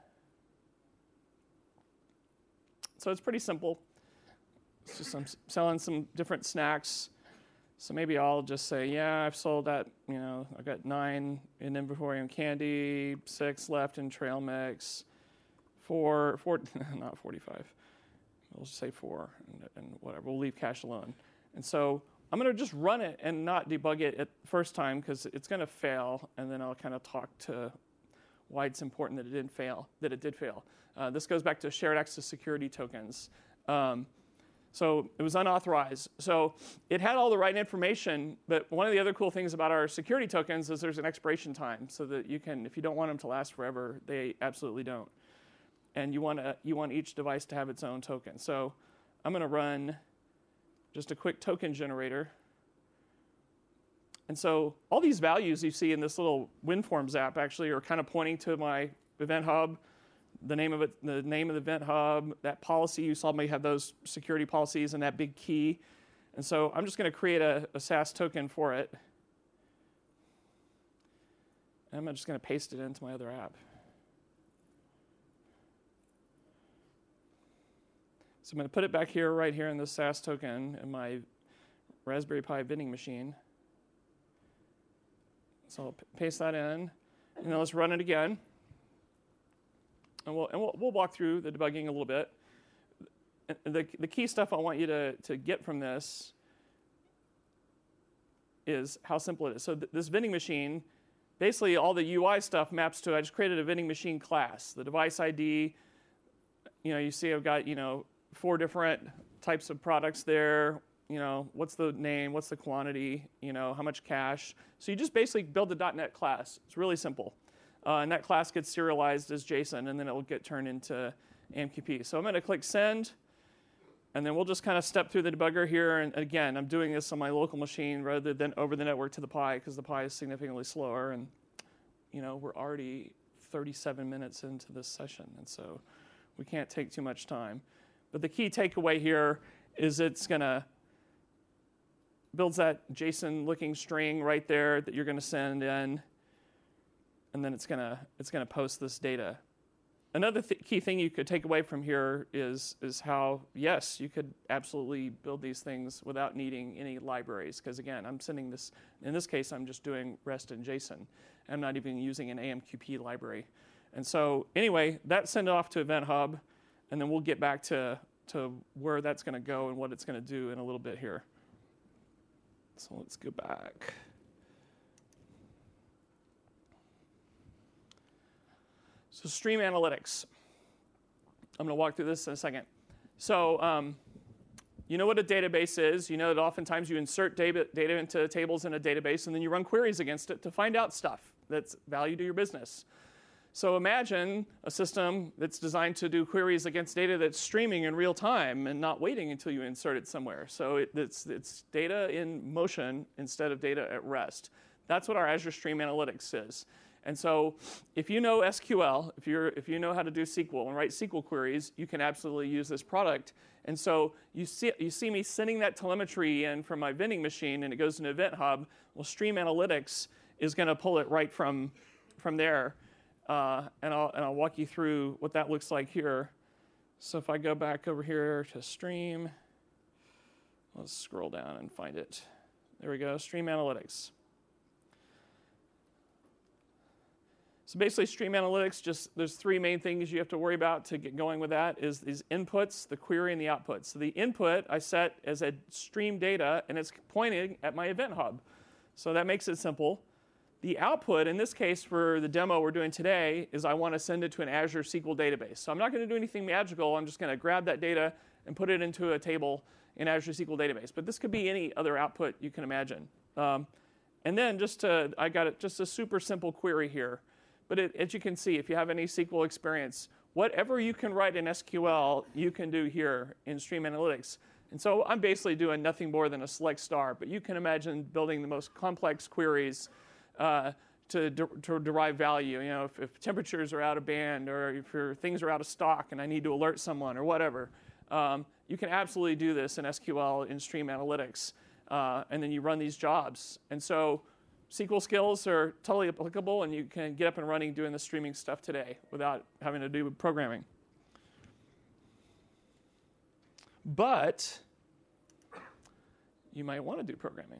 So it's pretty simple. It's just I'm selling some different snacks. So maybe I'll just say, yeah, I've sold that, I've got 9 in inventory on candy, 6 left in trail mix, 4 not 45. We'll just say 4 and whatever. We'll leave cache alone. And so I'm going to just run it and not debug it at first time because it's going to fail, and then I'll kind of talk to why it's important that it did fail. This goes back to shared access security tokens. So it was unauthorized. So it had all the right information, but one of the other cool things about our security tokens is there's an expiration time, so that you can, if you don't want them to last forever, they absolutely don't. And you want each device to have its own token. So I'm going to run just a quick token generator. And so all these values you see in this little WinForms app actually are kind of pointing to my Event Hub. The name of the Event Hub, that policy, you saw me have those security policies and that big key. And so I'm just going to create a SAS token for it. And I'm just going to paste it into my other app. So I'm going to put it back here, right here in the SAS token in my Raspberry Pi vending machine. So I'll paste that in. And then let's run it again. And we'll walk through the debugging a little bit. The key stuff I want you to get from this is how simple it is. So this vending machine, basically all the UI stuff maps to, I just created a vending machine class. The device ID, you see I've got 4 different types of products there. What's the name, what's the quantity, how much cash. So you just basically build the .NET class. It's really simple. And that class gets serialized as JSON, and then it will get turned into AMQP. So I'm going to click Send, and then we'll just kind of step through the debugger here. And again, I'm doing this on my local machine rather than over the network to the Pi, because the Pi is significantly slower. And we're already 37 minutes into this session, and so we can't take too much time. But the key takeaway here is it's going to builds that JSON-looking string right there that you're going to send in. And then it's gonna post this data. Another key thing you could take away from here is how, yes, you could absolutely build these things without needing any libraries. Because again, I'm sending this, in this case, I'm just doing REST and JSON. I'm not even using an AMQP library. And so anyway, that's sent off to Event Hub, and then we'll get back to where that's gonna go and what it's gonna do in a little bit here. So let's go back. So stream analytics. I'm going to walk through this in a second. So you know what a database is. You know that oftentimes you insert data into tables in a database, and then you run queries against it to find out stuff that's value to your business. So imagine a system that's designed to do queries against data that's streaming in real time and not waiting until you insert it somewhere. So it's data in motion instead of data at rest. That's what our Azure Stream Analytics is. And so if you know SQL, if you know how to do SQL and write SQL queries, you can absolutely use this product. And so you see me sending that telemetry in from my vending machine, and it goes into Event Hub. Well, Stream Analytics is going to pull it right from there, and I'll walk you through what that looks like here. So if I go back over here to Stream, let's scroll down and find it. There we go, Stream Analytics. So basically, Stream Analytics, there's three main things you have to worry about to get going with that, is these inputs, the query, and the outputs. So the input I set as a stream data, and it's pointing at my Event Hub. So that makes it simple. The output, in this case for the demo we're doing today, is I want to send it to an Azure SQL database. So I'm not going to do anything magical. I'm just going to grab that data and put it into a table in Azure SQL database. But this could be any other output you can imagine. And then I got just a super simple query here. But as you can see, if you have any SQL experience, whatever you can write in SQL, you can do here in Stream Analytics. And so I'm basically doing nothing more than a select star. But you can imagine building the most complex queries to derive value. You know, if temperatures are out of band, or if things are out of stock and I need to alert someone or whatever, you can absolutely do this in SQL in Stream Analytics. And then you run these jobs. And so SQL skills are totally applicable, and you can get up and running doing the streaming stuff today without having to do programming. But you might want to do programming.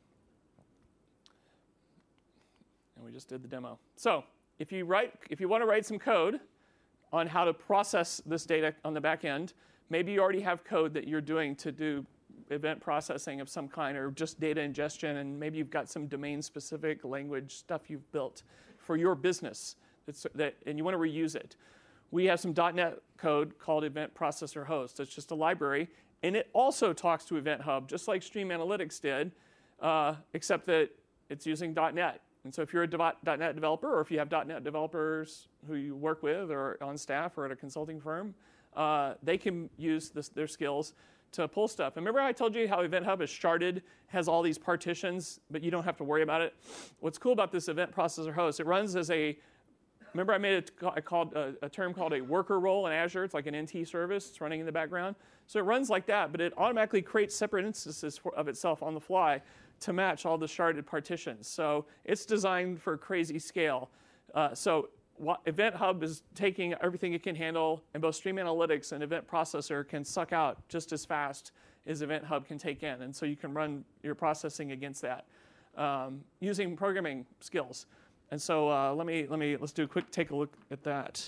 And we just did the demo. So if you want to write some code on how to process this data on the back end, maybe you already have code that you're doing to do event processing of some kind, or just data ingestion, and maybe you've got some domain-specific language stuff you've built for your business, and you want to reuse it. We have some .NET code called Event Processor Host. It's just a library, and it also talks to Event Hub, just like Stream Analytics did, except that it's using .NET. And so if you're a .NET developer, or if you have .NET developers who you work with or on staff or at a consulting firm, they can use their skills to pull stuff. And remember I told you how Event Hub is sharded, has all these partitions, but you don't have to worry about it? What's cool about this Event Processor Host, it runs as remember I called a term called a worker role in Azure. It's like an NT service. It's running in the background. So it runs like that, but it automatically creates separate instances of itself on the fly to match all the sharded partitions. So it's designed for crazy scale. Event Hub is taking everything it can handle, and both Stream Analytics and Event Processor can suck out just as fast as Event Hub can take in. And so you can run your processing against that using programming skills. And so let's do a quick take a look at that.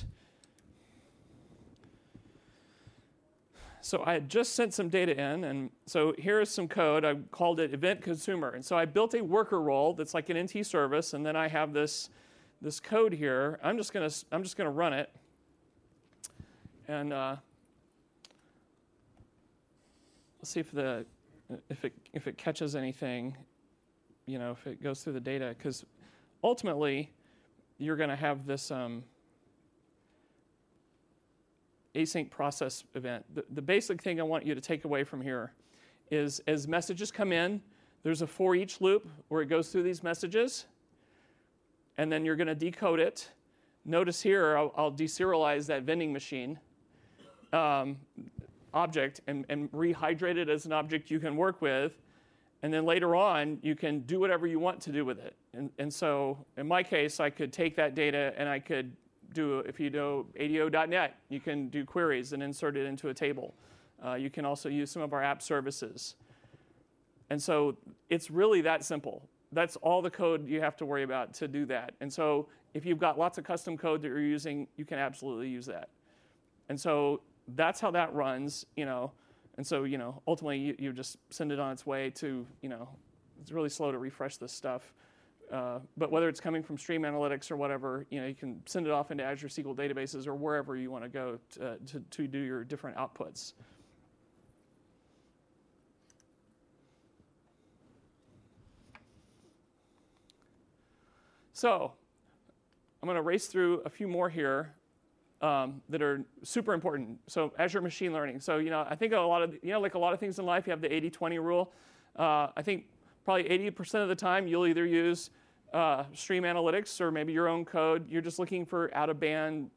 So I had just sent some data in, and so here is some code. I called it Event Consumer. And so I built a worker role that's like an NT service, and then I have this code here. I'm just gonna run it, and let's see if it catches anything, you know, if it goes through the data, because ultimately you're going to have this async process event. The basic thing I want you to take away from here is as messages come in, there's a for each loop where it goes through these messages, and then you're going to decode it. Notice here, I'll deserialize that vending machine object and rehydrate it as an object you can work with. And then later on, you can do whatever you want to do with it. And so in my case, I could take that data and I could do, if you know ADO.NET, you can do queries and insert it into a table. You can also use some of our app services. And so it's really that simple. That's all the code you have to worry about to do that. And so if you've got lots of custom code that you're using, you can absolutely use that. And so that's how that runs, you know. And so, you know, ultimately you just send it on its way to, you know, it's really slow to refresh this stuff. But whether it's coming from Stream Analytics or whatever, you know, you can send it off into Azure SQL databases or wherever you want to go to do your different outputs. So I'm going to race through a few more here that are super important. So Azure Machine Learning. So, you know, I think like a lot of things in life, you have the 80-20 rule. I think probably 80% of the time you'll either use stream analytics or maybe your own code. You're just looking for out-of-band,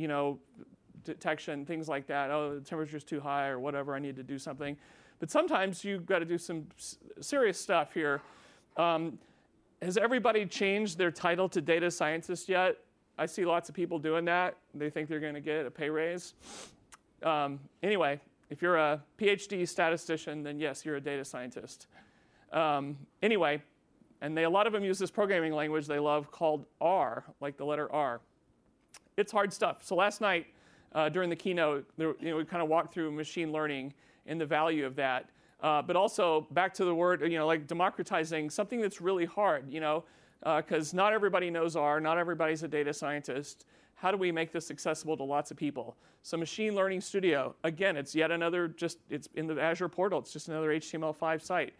detection, things like that. Oh, the temperature's too high or whatever, I need to do something. But sometimes you've got to do some serious stuff here. Has everybody changed their title to data scientist yet? I see lots of people doing that. They think they're going to get a pay raise. Anyway, if you're a PhD statistician, then yes, you're a data scientist. Anyway, and a lot of them use this programming language they love called R, like the letter R. It's hard stuff. So last night during the keynote, we kind of walked through machine learning and the value of that. But also back to the word, like democratizing something that's really hard, because not everybody knows R, not everybody's a data scientist. How do we make this accessible to lots of people? So Machine Learning Studio, again, it's yet another, it's in the Azure portal, it's just another HTML5 site.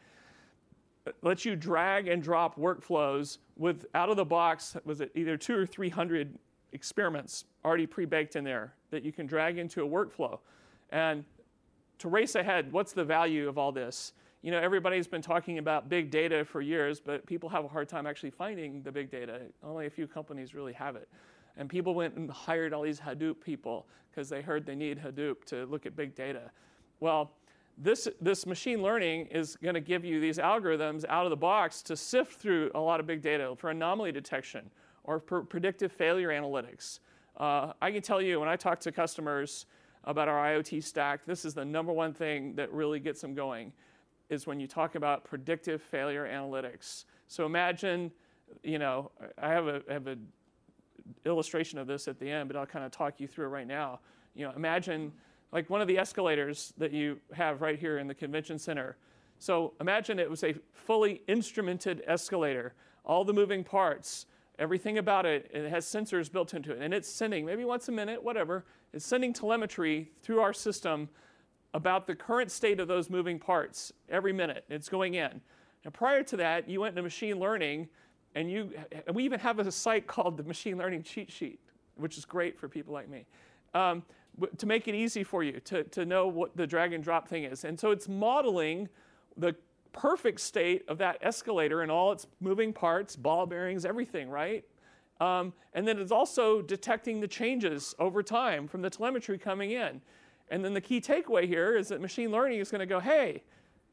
It lets you drag and drop workflows with out of the box, was it either 200 or 300 experiments already pre-baked in there that you can drag into a workflow. And to race ahead, what's the value of all this? Everybody's been talking about big data for years, but people have a hard time actually finding the big data. Only a few companies really have it. And people went and hired all these Hadoop people because they heard they need Hadoop to look at big data. Well, this machine learning is going to give you these algorithms out of the box to sift through a lot of big data for anomaly detection or for predictive failure analytics. I can tell you, when I talk to customers about our IoT stack, this is the number one thing that really gets them going, is when you talk about predictive failure analytics. So imagine, I have a illustration of this at the end, but I'll kind of talk you through it right now. Imagine like one of the escalators that you have right here in the convention center. So imagine it was a fully instrumented escalator, all the moving parts, everything about it, it has sensors built into it, and it's sending, maybe once a minute, whatever, it's sending telemetry through our system about the current state of those moving parts every minute. It's going in. Now, prior to that, you went into machine learning, and we even have a site called the Machine Learning Cheat Sheet, which is great for people like me, to make it easy for you to know what the drag and drop thing is. And so it's modeling the perfect state of that escalator and all its moving parts, ball bearings, everything, right? And then it's also detecting the changes over time from the telemetry coming in. And then the key takeaway here is that machine learning is going to go, hey,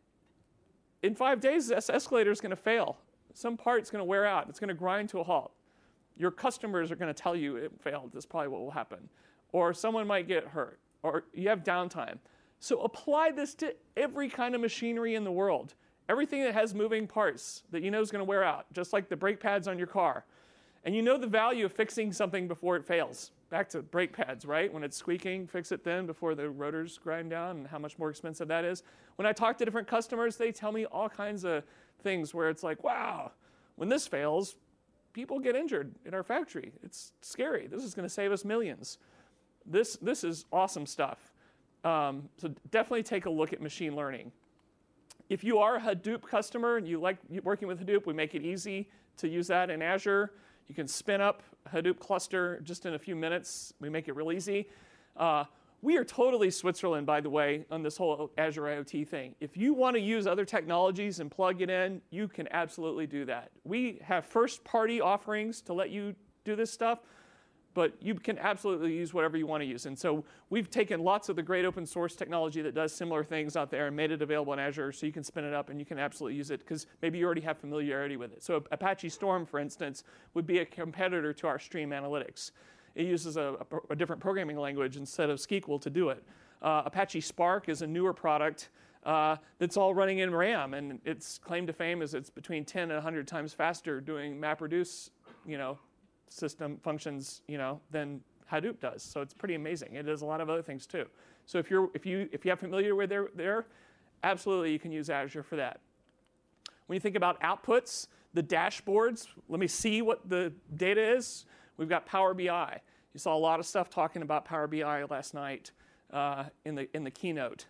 in 5 days, this escalator is going to fail. Some part's going to wear out. It's going to grind to a halt. Your customers are going to tell you it failed. That's probably what will happen. Or someone might get hurt. Or you have downtime. So apply this to every kind of machinery in the world. Everything that has moving parts that you know is going to wear out, just like the brake pads on your car. And you know the value of fixing something before it fails. Back to brake pads, right? When it's squeaking, fix it then before the rotors grind down, and how much more expensive that is. When I talk to different customers, they tell me all kinds of things where it's like, wow, when this fails, people get injured in our factory. It's scary. This is going to save us millions. This is awesome stuff. So definitely take a look at machine learning. If you are a Hadoop customer and you like working with Hadoop, we make it easy to use that in Azure. You can spin up a Hadoop cluster just in a few minutes. We make it real easy. We are totally Switzerland, by the way, on this whole Azure IoT thing. If you want to use other technologies and plug it in, you can absolutely do that. We have first-party offerings to let you do this stuff, but you can absolutely use whatever you want to use. And so we've taken lots of the great open source technology that does similar things out there and made it available in Azure so you can spin it up and you can absolutely use it because maybe you already have familiarity with it. So Apache Storm, for instance, would be a competitor to our Stream Analytics. It uses a different programming language instead of SQL to do it. Apache Spark is a newer product that's all running in RAM, and its claim to fame is it's between 10 and 100 times faster doing MapReduce, system functions, than Hadoop does. So it's pretty amazing. It does a lot of other things too. So if you have familiar with there, absolutely you can use Azure for that. When you think about outputs, the dashboards, let me see what the data is. We've got Power BI. You saw a lot of stuff talking about Power BI last night in the keynote.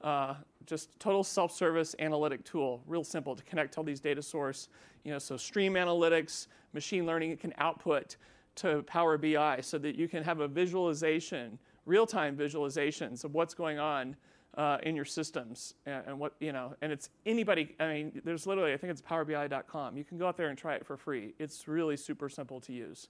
Just total self-service analytic tool, real simple to connect to all these data source. So Stream Analytics, machine learning, it can output to Power BI so that you can have a visualization, real-time visualizations of what's going on in your systems. And what, and it's anybody, there's literally, I think it's powerbi.com. You can go out there and try it for free. It's really super simple to use.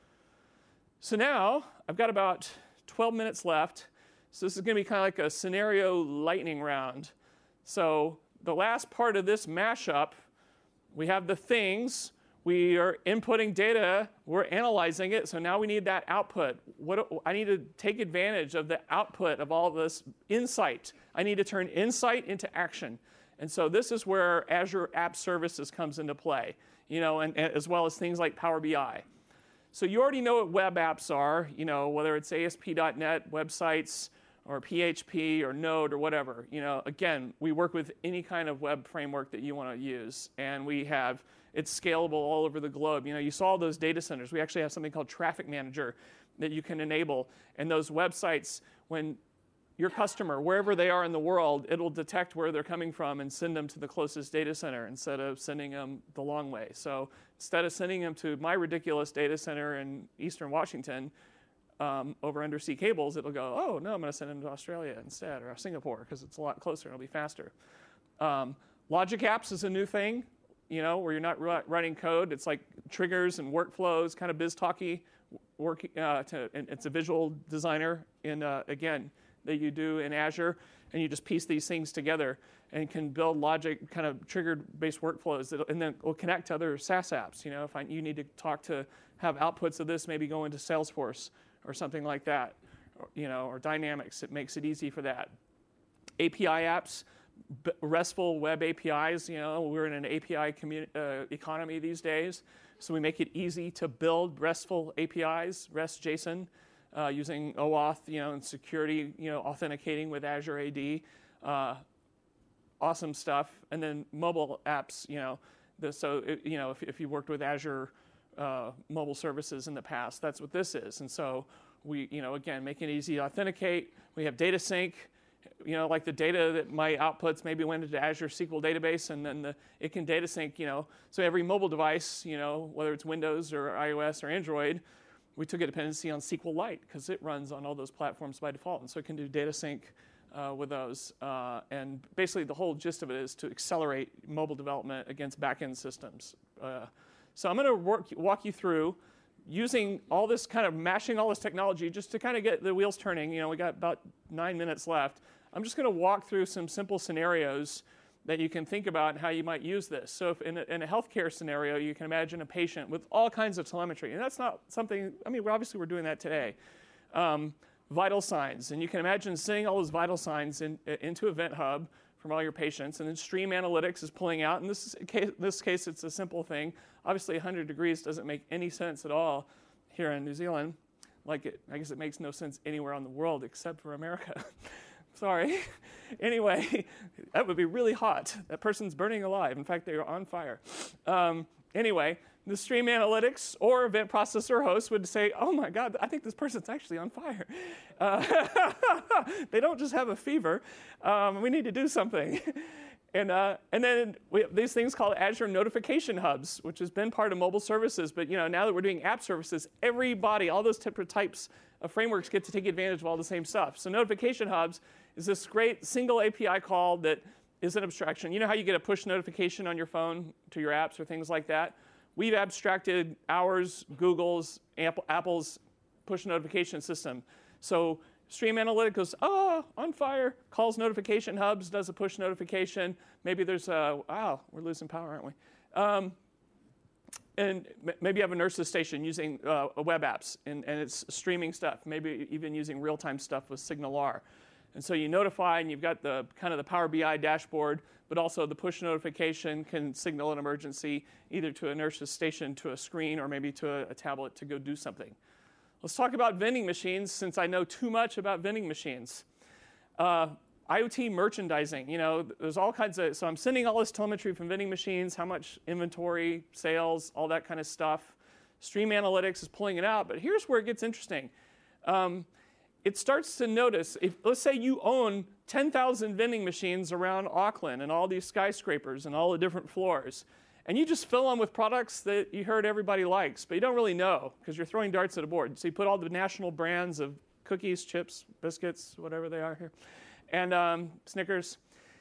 So now I've got about 12 minutes left. So this is going to be kind of like a scenario lightning round. So the last part of this mashup, we have the things. We are inputting data. We're analyzing it. So now we need that output. I need to take advantage of the output of all this insight. I need to turn insight into action. And so this is where Azure App Services comes into play, and as well as things like Power BI. So you already know what web apps are, whether it's ASP.NET websites or PHP or Node or whatever. Again, we work with any kind of web framework that you want to use, and it's scalable all over the globe. You saw those data centers. We actually have something called Traffic Manager that you can enable, and those websites, when your customer, wherever they are in the world, it'll detect where they're coming from and send them to the closest data center instead of sending them the long way. So instead of sending them to my ridiculous data center in Eastern Washington over undersea cables, it'll go, oh, no, I'm going to send them to Australia instead, or Singapore, because it's a lot closer and it'll be faster. Logic apps is a new thing, where you're not writing code. It's like triggers and workflows, kind of biz-talky work. And it's a visual designer, again, that you do in Azure, and you just piece these things together and can build logic, kind of triggered-based workflows, and then will connect to other SaaS apps. If you need to have outputs of this, maybe go into Salesforce or something like that, or Dynamics. It makes it easy for that. API apps, RESTful web APIs. We're in an API economy these days, so we make it easy to build RESTful APIs, REST JSON. Using OAuth, and security, authenticating with Azure AD, awesome stuff. And then mobile apps, if you worked with Azure mobile services in the past, that's what this is. And so we, again, make it easy to authenticate. We have data sync, like the data that my outputs maybe went into Azure SQL database, and then it can data sync, so every mobile device, whether it's Windows or iOS or Android. We took a dependency on SQLite because it runs on all those platforms by default, and so it can do data sync with those. And basically, the whole gist of it is to accelerate mobile development against back-end systems. So I'm going to walk you through using all this, kind of mashing all this technology just to kind of get the wheels turning. We got about 9 minutes left. I'm just going to walk through some simple scenarios that you can think about how you might use this. So if in a healthcare scenario, you can imagine a patient with all kinds of telemetry. And that's not something, we're doing that today. Vital signs. And you can imagine sending all those vital signs into Event Hub from all your patients. And then Stream Analytics is pulling out. In this case, it's a simple thing. Obviously, 100 degrees doesn't make any sense at all here in New Zealand. I guess it makes no sense anywhere in the world except for America. Sorry. Anyway, that would be really hot. That person's burning alive. In fact, they are on fire. Anyway, the Stream Analytics or Event Processor host would say, oh my God, I think this person's actually on fire. They don't just have a fever. We need to do something. And then we have these things called Azure Notification Hubs, which has been part of mobile services. But now that we're doing app services, everybody, all those different types of frameworks get to take advantage of all the same stuff. So Notification Hubs is this great single API call that is an abstraction. You know how you get a push notification on your phone to your apps or things like that? We've abstracted ours, Google's, Apple's push notification system. So Stream Analytics goes, on fire, calls Notification Hubs, does a push notification. Maybe there's we're losing power, aren't we? And maybe you have a nurse's station using web apps, and it's streaming stuff, maybe even using real-time stuff with SignalR. And so you notify, and you've got the kind of the Power BI dashboard, but also the push notification can signal an emergency either to a nurse's station, to a screen, or maybe to a tablet to go do something. Let's talk about vending machines, since I know too much about vending machines. IoT merchandising, there's all kinds of, so I'm sending all this telemetry from vending machines, how much inventory, sales, all that kind of stuff. Stream Analytics is pulling it out, but here's where it gets interesting. It starts to notice, let's say you own 10,000 vending machines around Auckland and all these skyscrapers and all the different floors, and you just fill them with products that you heard everybody likes, but you don't really know because you're throwing darts at a board. So you put all the national brands of cookies, chips, biscuits, whatever they are here, and Snickers,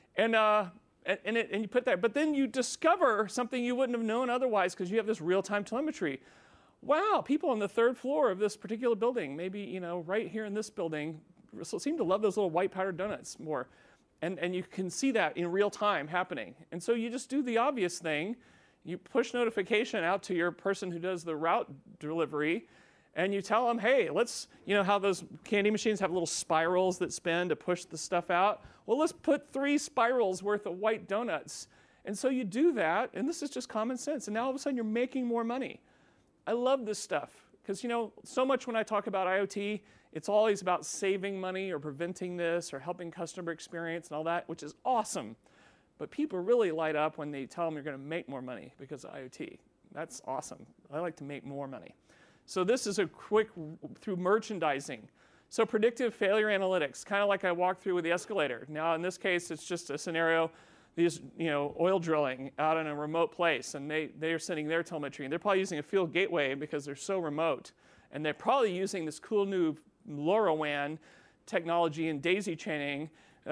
and you put that. But then you discover something you wouldn't have known otherwise because you have this real-time telemetry. Wow, people on the third floor of this particular building, maybe right here in this building, seem to love those little white powdered donuts more. And you can see that in real time happening. And so you just do the obvious thing. You push notification out to your person who does the route delivery, and you tell them, hey, let's, how those candy machines have little spirals that spin to push the stuff out? Well, let's put 3 spirals worth of white donuts. And so you do that, and this is just common sense. And now all of a sudden you're making more money. I love this stuff because, so much when I talk about IoT, it's always about saving money or preventing this or helping customer experience and all that, which is awesome. But people really light up when they tell them you're going to make more money because of IoT. That's awesome. I like to make more money. So this is a quick through merchandising. So predictive failure analytics, kind of like I walked through with the escalator. Now in this case, it's just a scenario, these oil drilling out in a remote place, and they are sending their telemetry. And they're probably using a field gateway because they're so remote. And they're probably using this cool new LoRaWAN technology and daisy chaining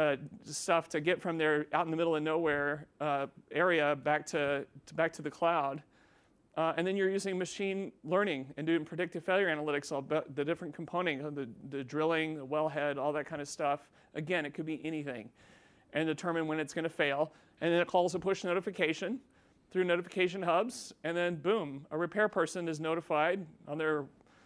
stuff to get from their out in the middle of nowhere area back to the cloud. And then you're using machine learning and doing predictive failure analytics, all the different components, the drilling, the wellhead, all that kind of stuff. Again, it could be anything. And determine when it's going to fail. And then it calls a push notification through notification hubs. And then, boom, a repair person is notified on their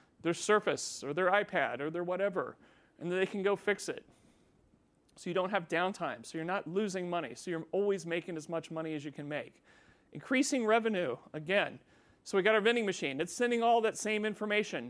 Surface or their iPad or their whatever. And then they can go fix it. So you don't have downtime. So you're not losing money. So you're always making as much money as you can make. Increasing revenue, again. So we got our vending machine. It's sending all that same information.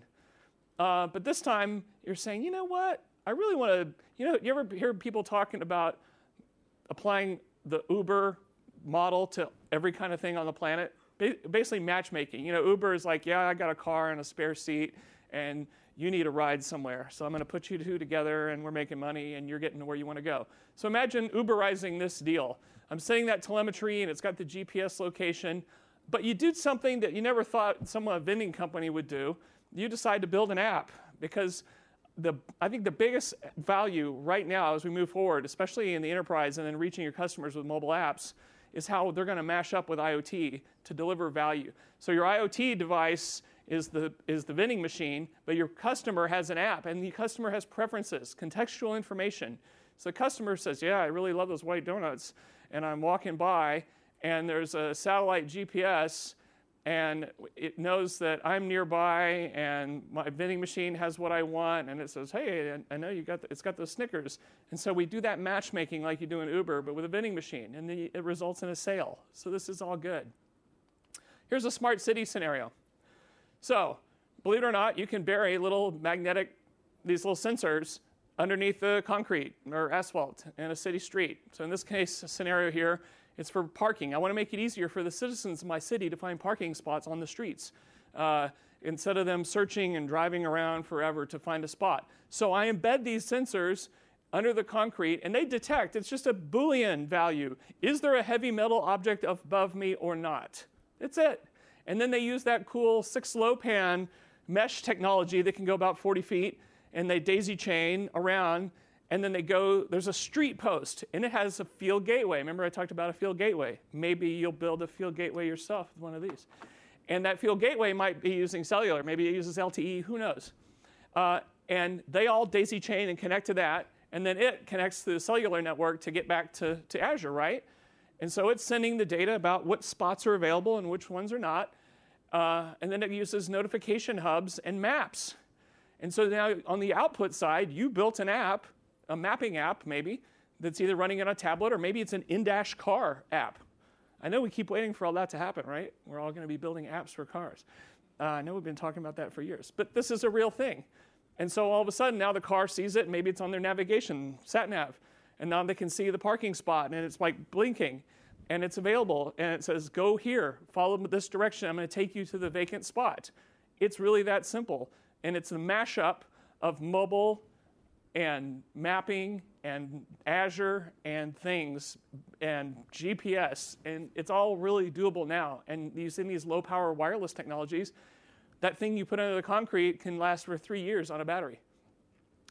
But this time, you're saying, you know what? I really want to, you ever hear people talking about applying the Uber model to every kind of thing on the planet? Basically matchmaking. Uber is like, yeah, I got a car and a spare seat, and you need a ride somewhere. So I'm going to put you two together, and we're making money, and you're getting to where you want to go. So imagine Uberizing this deal. I'm sending that telemetry, and it's got the GPS location. But you did something that you never thought a vending company would do. You decide to build an app because I think the biggest value right now as we move forward, especially in the enterprise and then reaching your customers with mobile apps, is how they're going to mash up with IoT to deliver value. So your IoT device is the vending machine, but your customer has an app, and the customer has preferences, contextual information. So the customer says, yeah, I really love those white donuts, and I'm walking by, and there's a satellite GPS, and it knows that I'm nearby, and my vending machine has what I want, and it says, hey, I know it's got those Snickers. And so we do that matchmaking like you do in Uber, but with a vending machine, and then it results in a sale. So this is all good. Here's a smart city scenario. So, believe it or not, you can bury these little sensors underneath the concrete or asphalt in a city street. So in this case, a scenario here, it's for parking. I want to make it easier for the citizens of my city to find parking spots on the streets instead of them searching and driving around forever to find a spot. So I embed these sensors under the concrete, and they detect, it's just a Boolean value. Is there a heavy metal object above me or not? That's it. And then they use that cool 6-LoWPAN mesh technology that can go about 40 feet, and they daisy chain around, and then there's a street post, and it has a field gateway. Remember I talked about a field gateway. Maybe you'll build a field gateway yourself with one of these. And that field gateway might be using cellular. Maybe it uses LTE, who knows? And they all daisy chain and connect to that, and then it connects to the cellular network to get back to Azure, right? And so it's sending the data about what spots are available and which ones are not. And then it uses notification hubs and maps. And so now on the output side, you built an app, a mapping app maybe, that's either running on a tablet or maybe it's an in-dash car app. I know we keep waiting for all that to happen, right? We're all going to be building apps for cars. I know we've been talking about that for years. But this is a real thing. And so all of a sudden now the car sees it, maybe it's on their navigation, sat-nav. And now they can see the parking spot, and it's like blinking, and it's available, and it says, go here, follow this direction, I'm going to take you to the vacant spot. It's really that simple, and it's a mashup of mobile and mapping and Azure and things and GPS, and it's all really doable now. And using these low-power wireless technologies, that thing you put under the concrete can last for 3 years on a battery.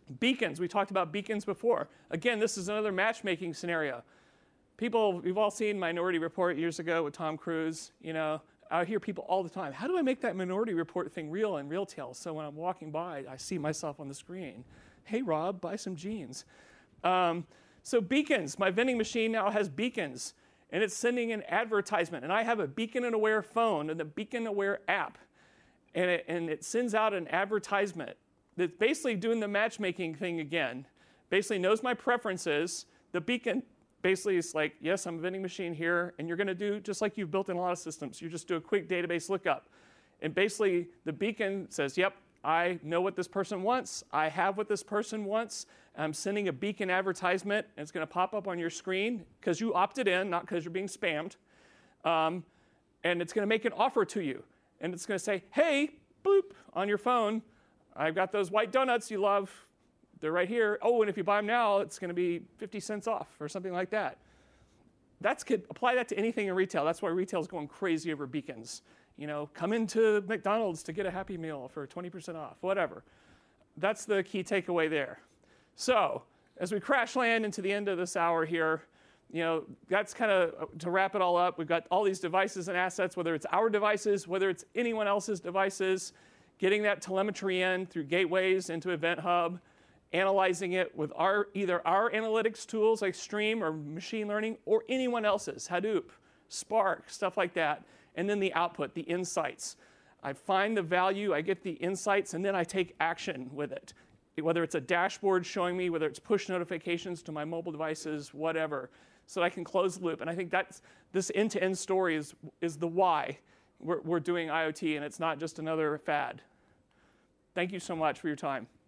Beacons, we talked about beacons before. Again, this is another matchmaking scenario. People, we've all seen Minority Report years ago with Tom Cruise. I hear people all the time, how do I make that Minority Report thing real in Realtel? So when I'm walking by, I see myself on the screen. Hey, Rob, buy some jeans. So beacons, my vending machine now has beacons, and it's sending an advertisement. And I have a Beacon-aware phone and the Beacon-aware app, and it sends out an advertisement that's basically doing the matchmaking thing again. Basically knows my preferences. The beacon basically is like, yes, I'm a vending machine here, and you're going to do just like you've built in a lot of systems. You just do a quick database lookup. And basically, the beacon says, yep, I know what this person wants. I have what this person wants. I'm sending a beacon advertisement, and it's going to pop up on your screen because you opted in, not because you're being spammed. And it's going to make an offer to you. And it's going to say, hey, boop, on your phone, I've got those white donuts you love. They're right here. Oh, and if you buy them now, it's going to be 50 cents off or something like that. Apply that to anything in retail. That's why retail is going crazy over beacons. Come into McDonald's to get a Happy Meal for 20% off, whatever. That's the key takeaway there. So as we crash land into the end of this hour here, that's kind of, to wrap it all up, we've got all these devices and assets, whether it's our devices, whether it's anyone else's devices, getting that telemetry in through gateways into Event Hub, analyzing it with either our analytics tools like Stream or machine learning, or anyone else's, Hadoop, Spark, stuff like that. And then the output, the insights. I find the value, I get the insights, and then I take action with it. Whether it's a dashboard showing me, whether it's push notifications to my mobile devices, whatever, so that I can close the loop. And I think this end-to-end story is the why we're doing IoT, and it's not just another fad. Thank you so much for your time.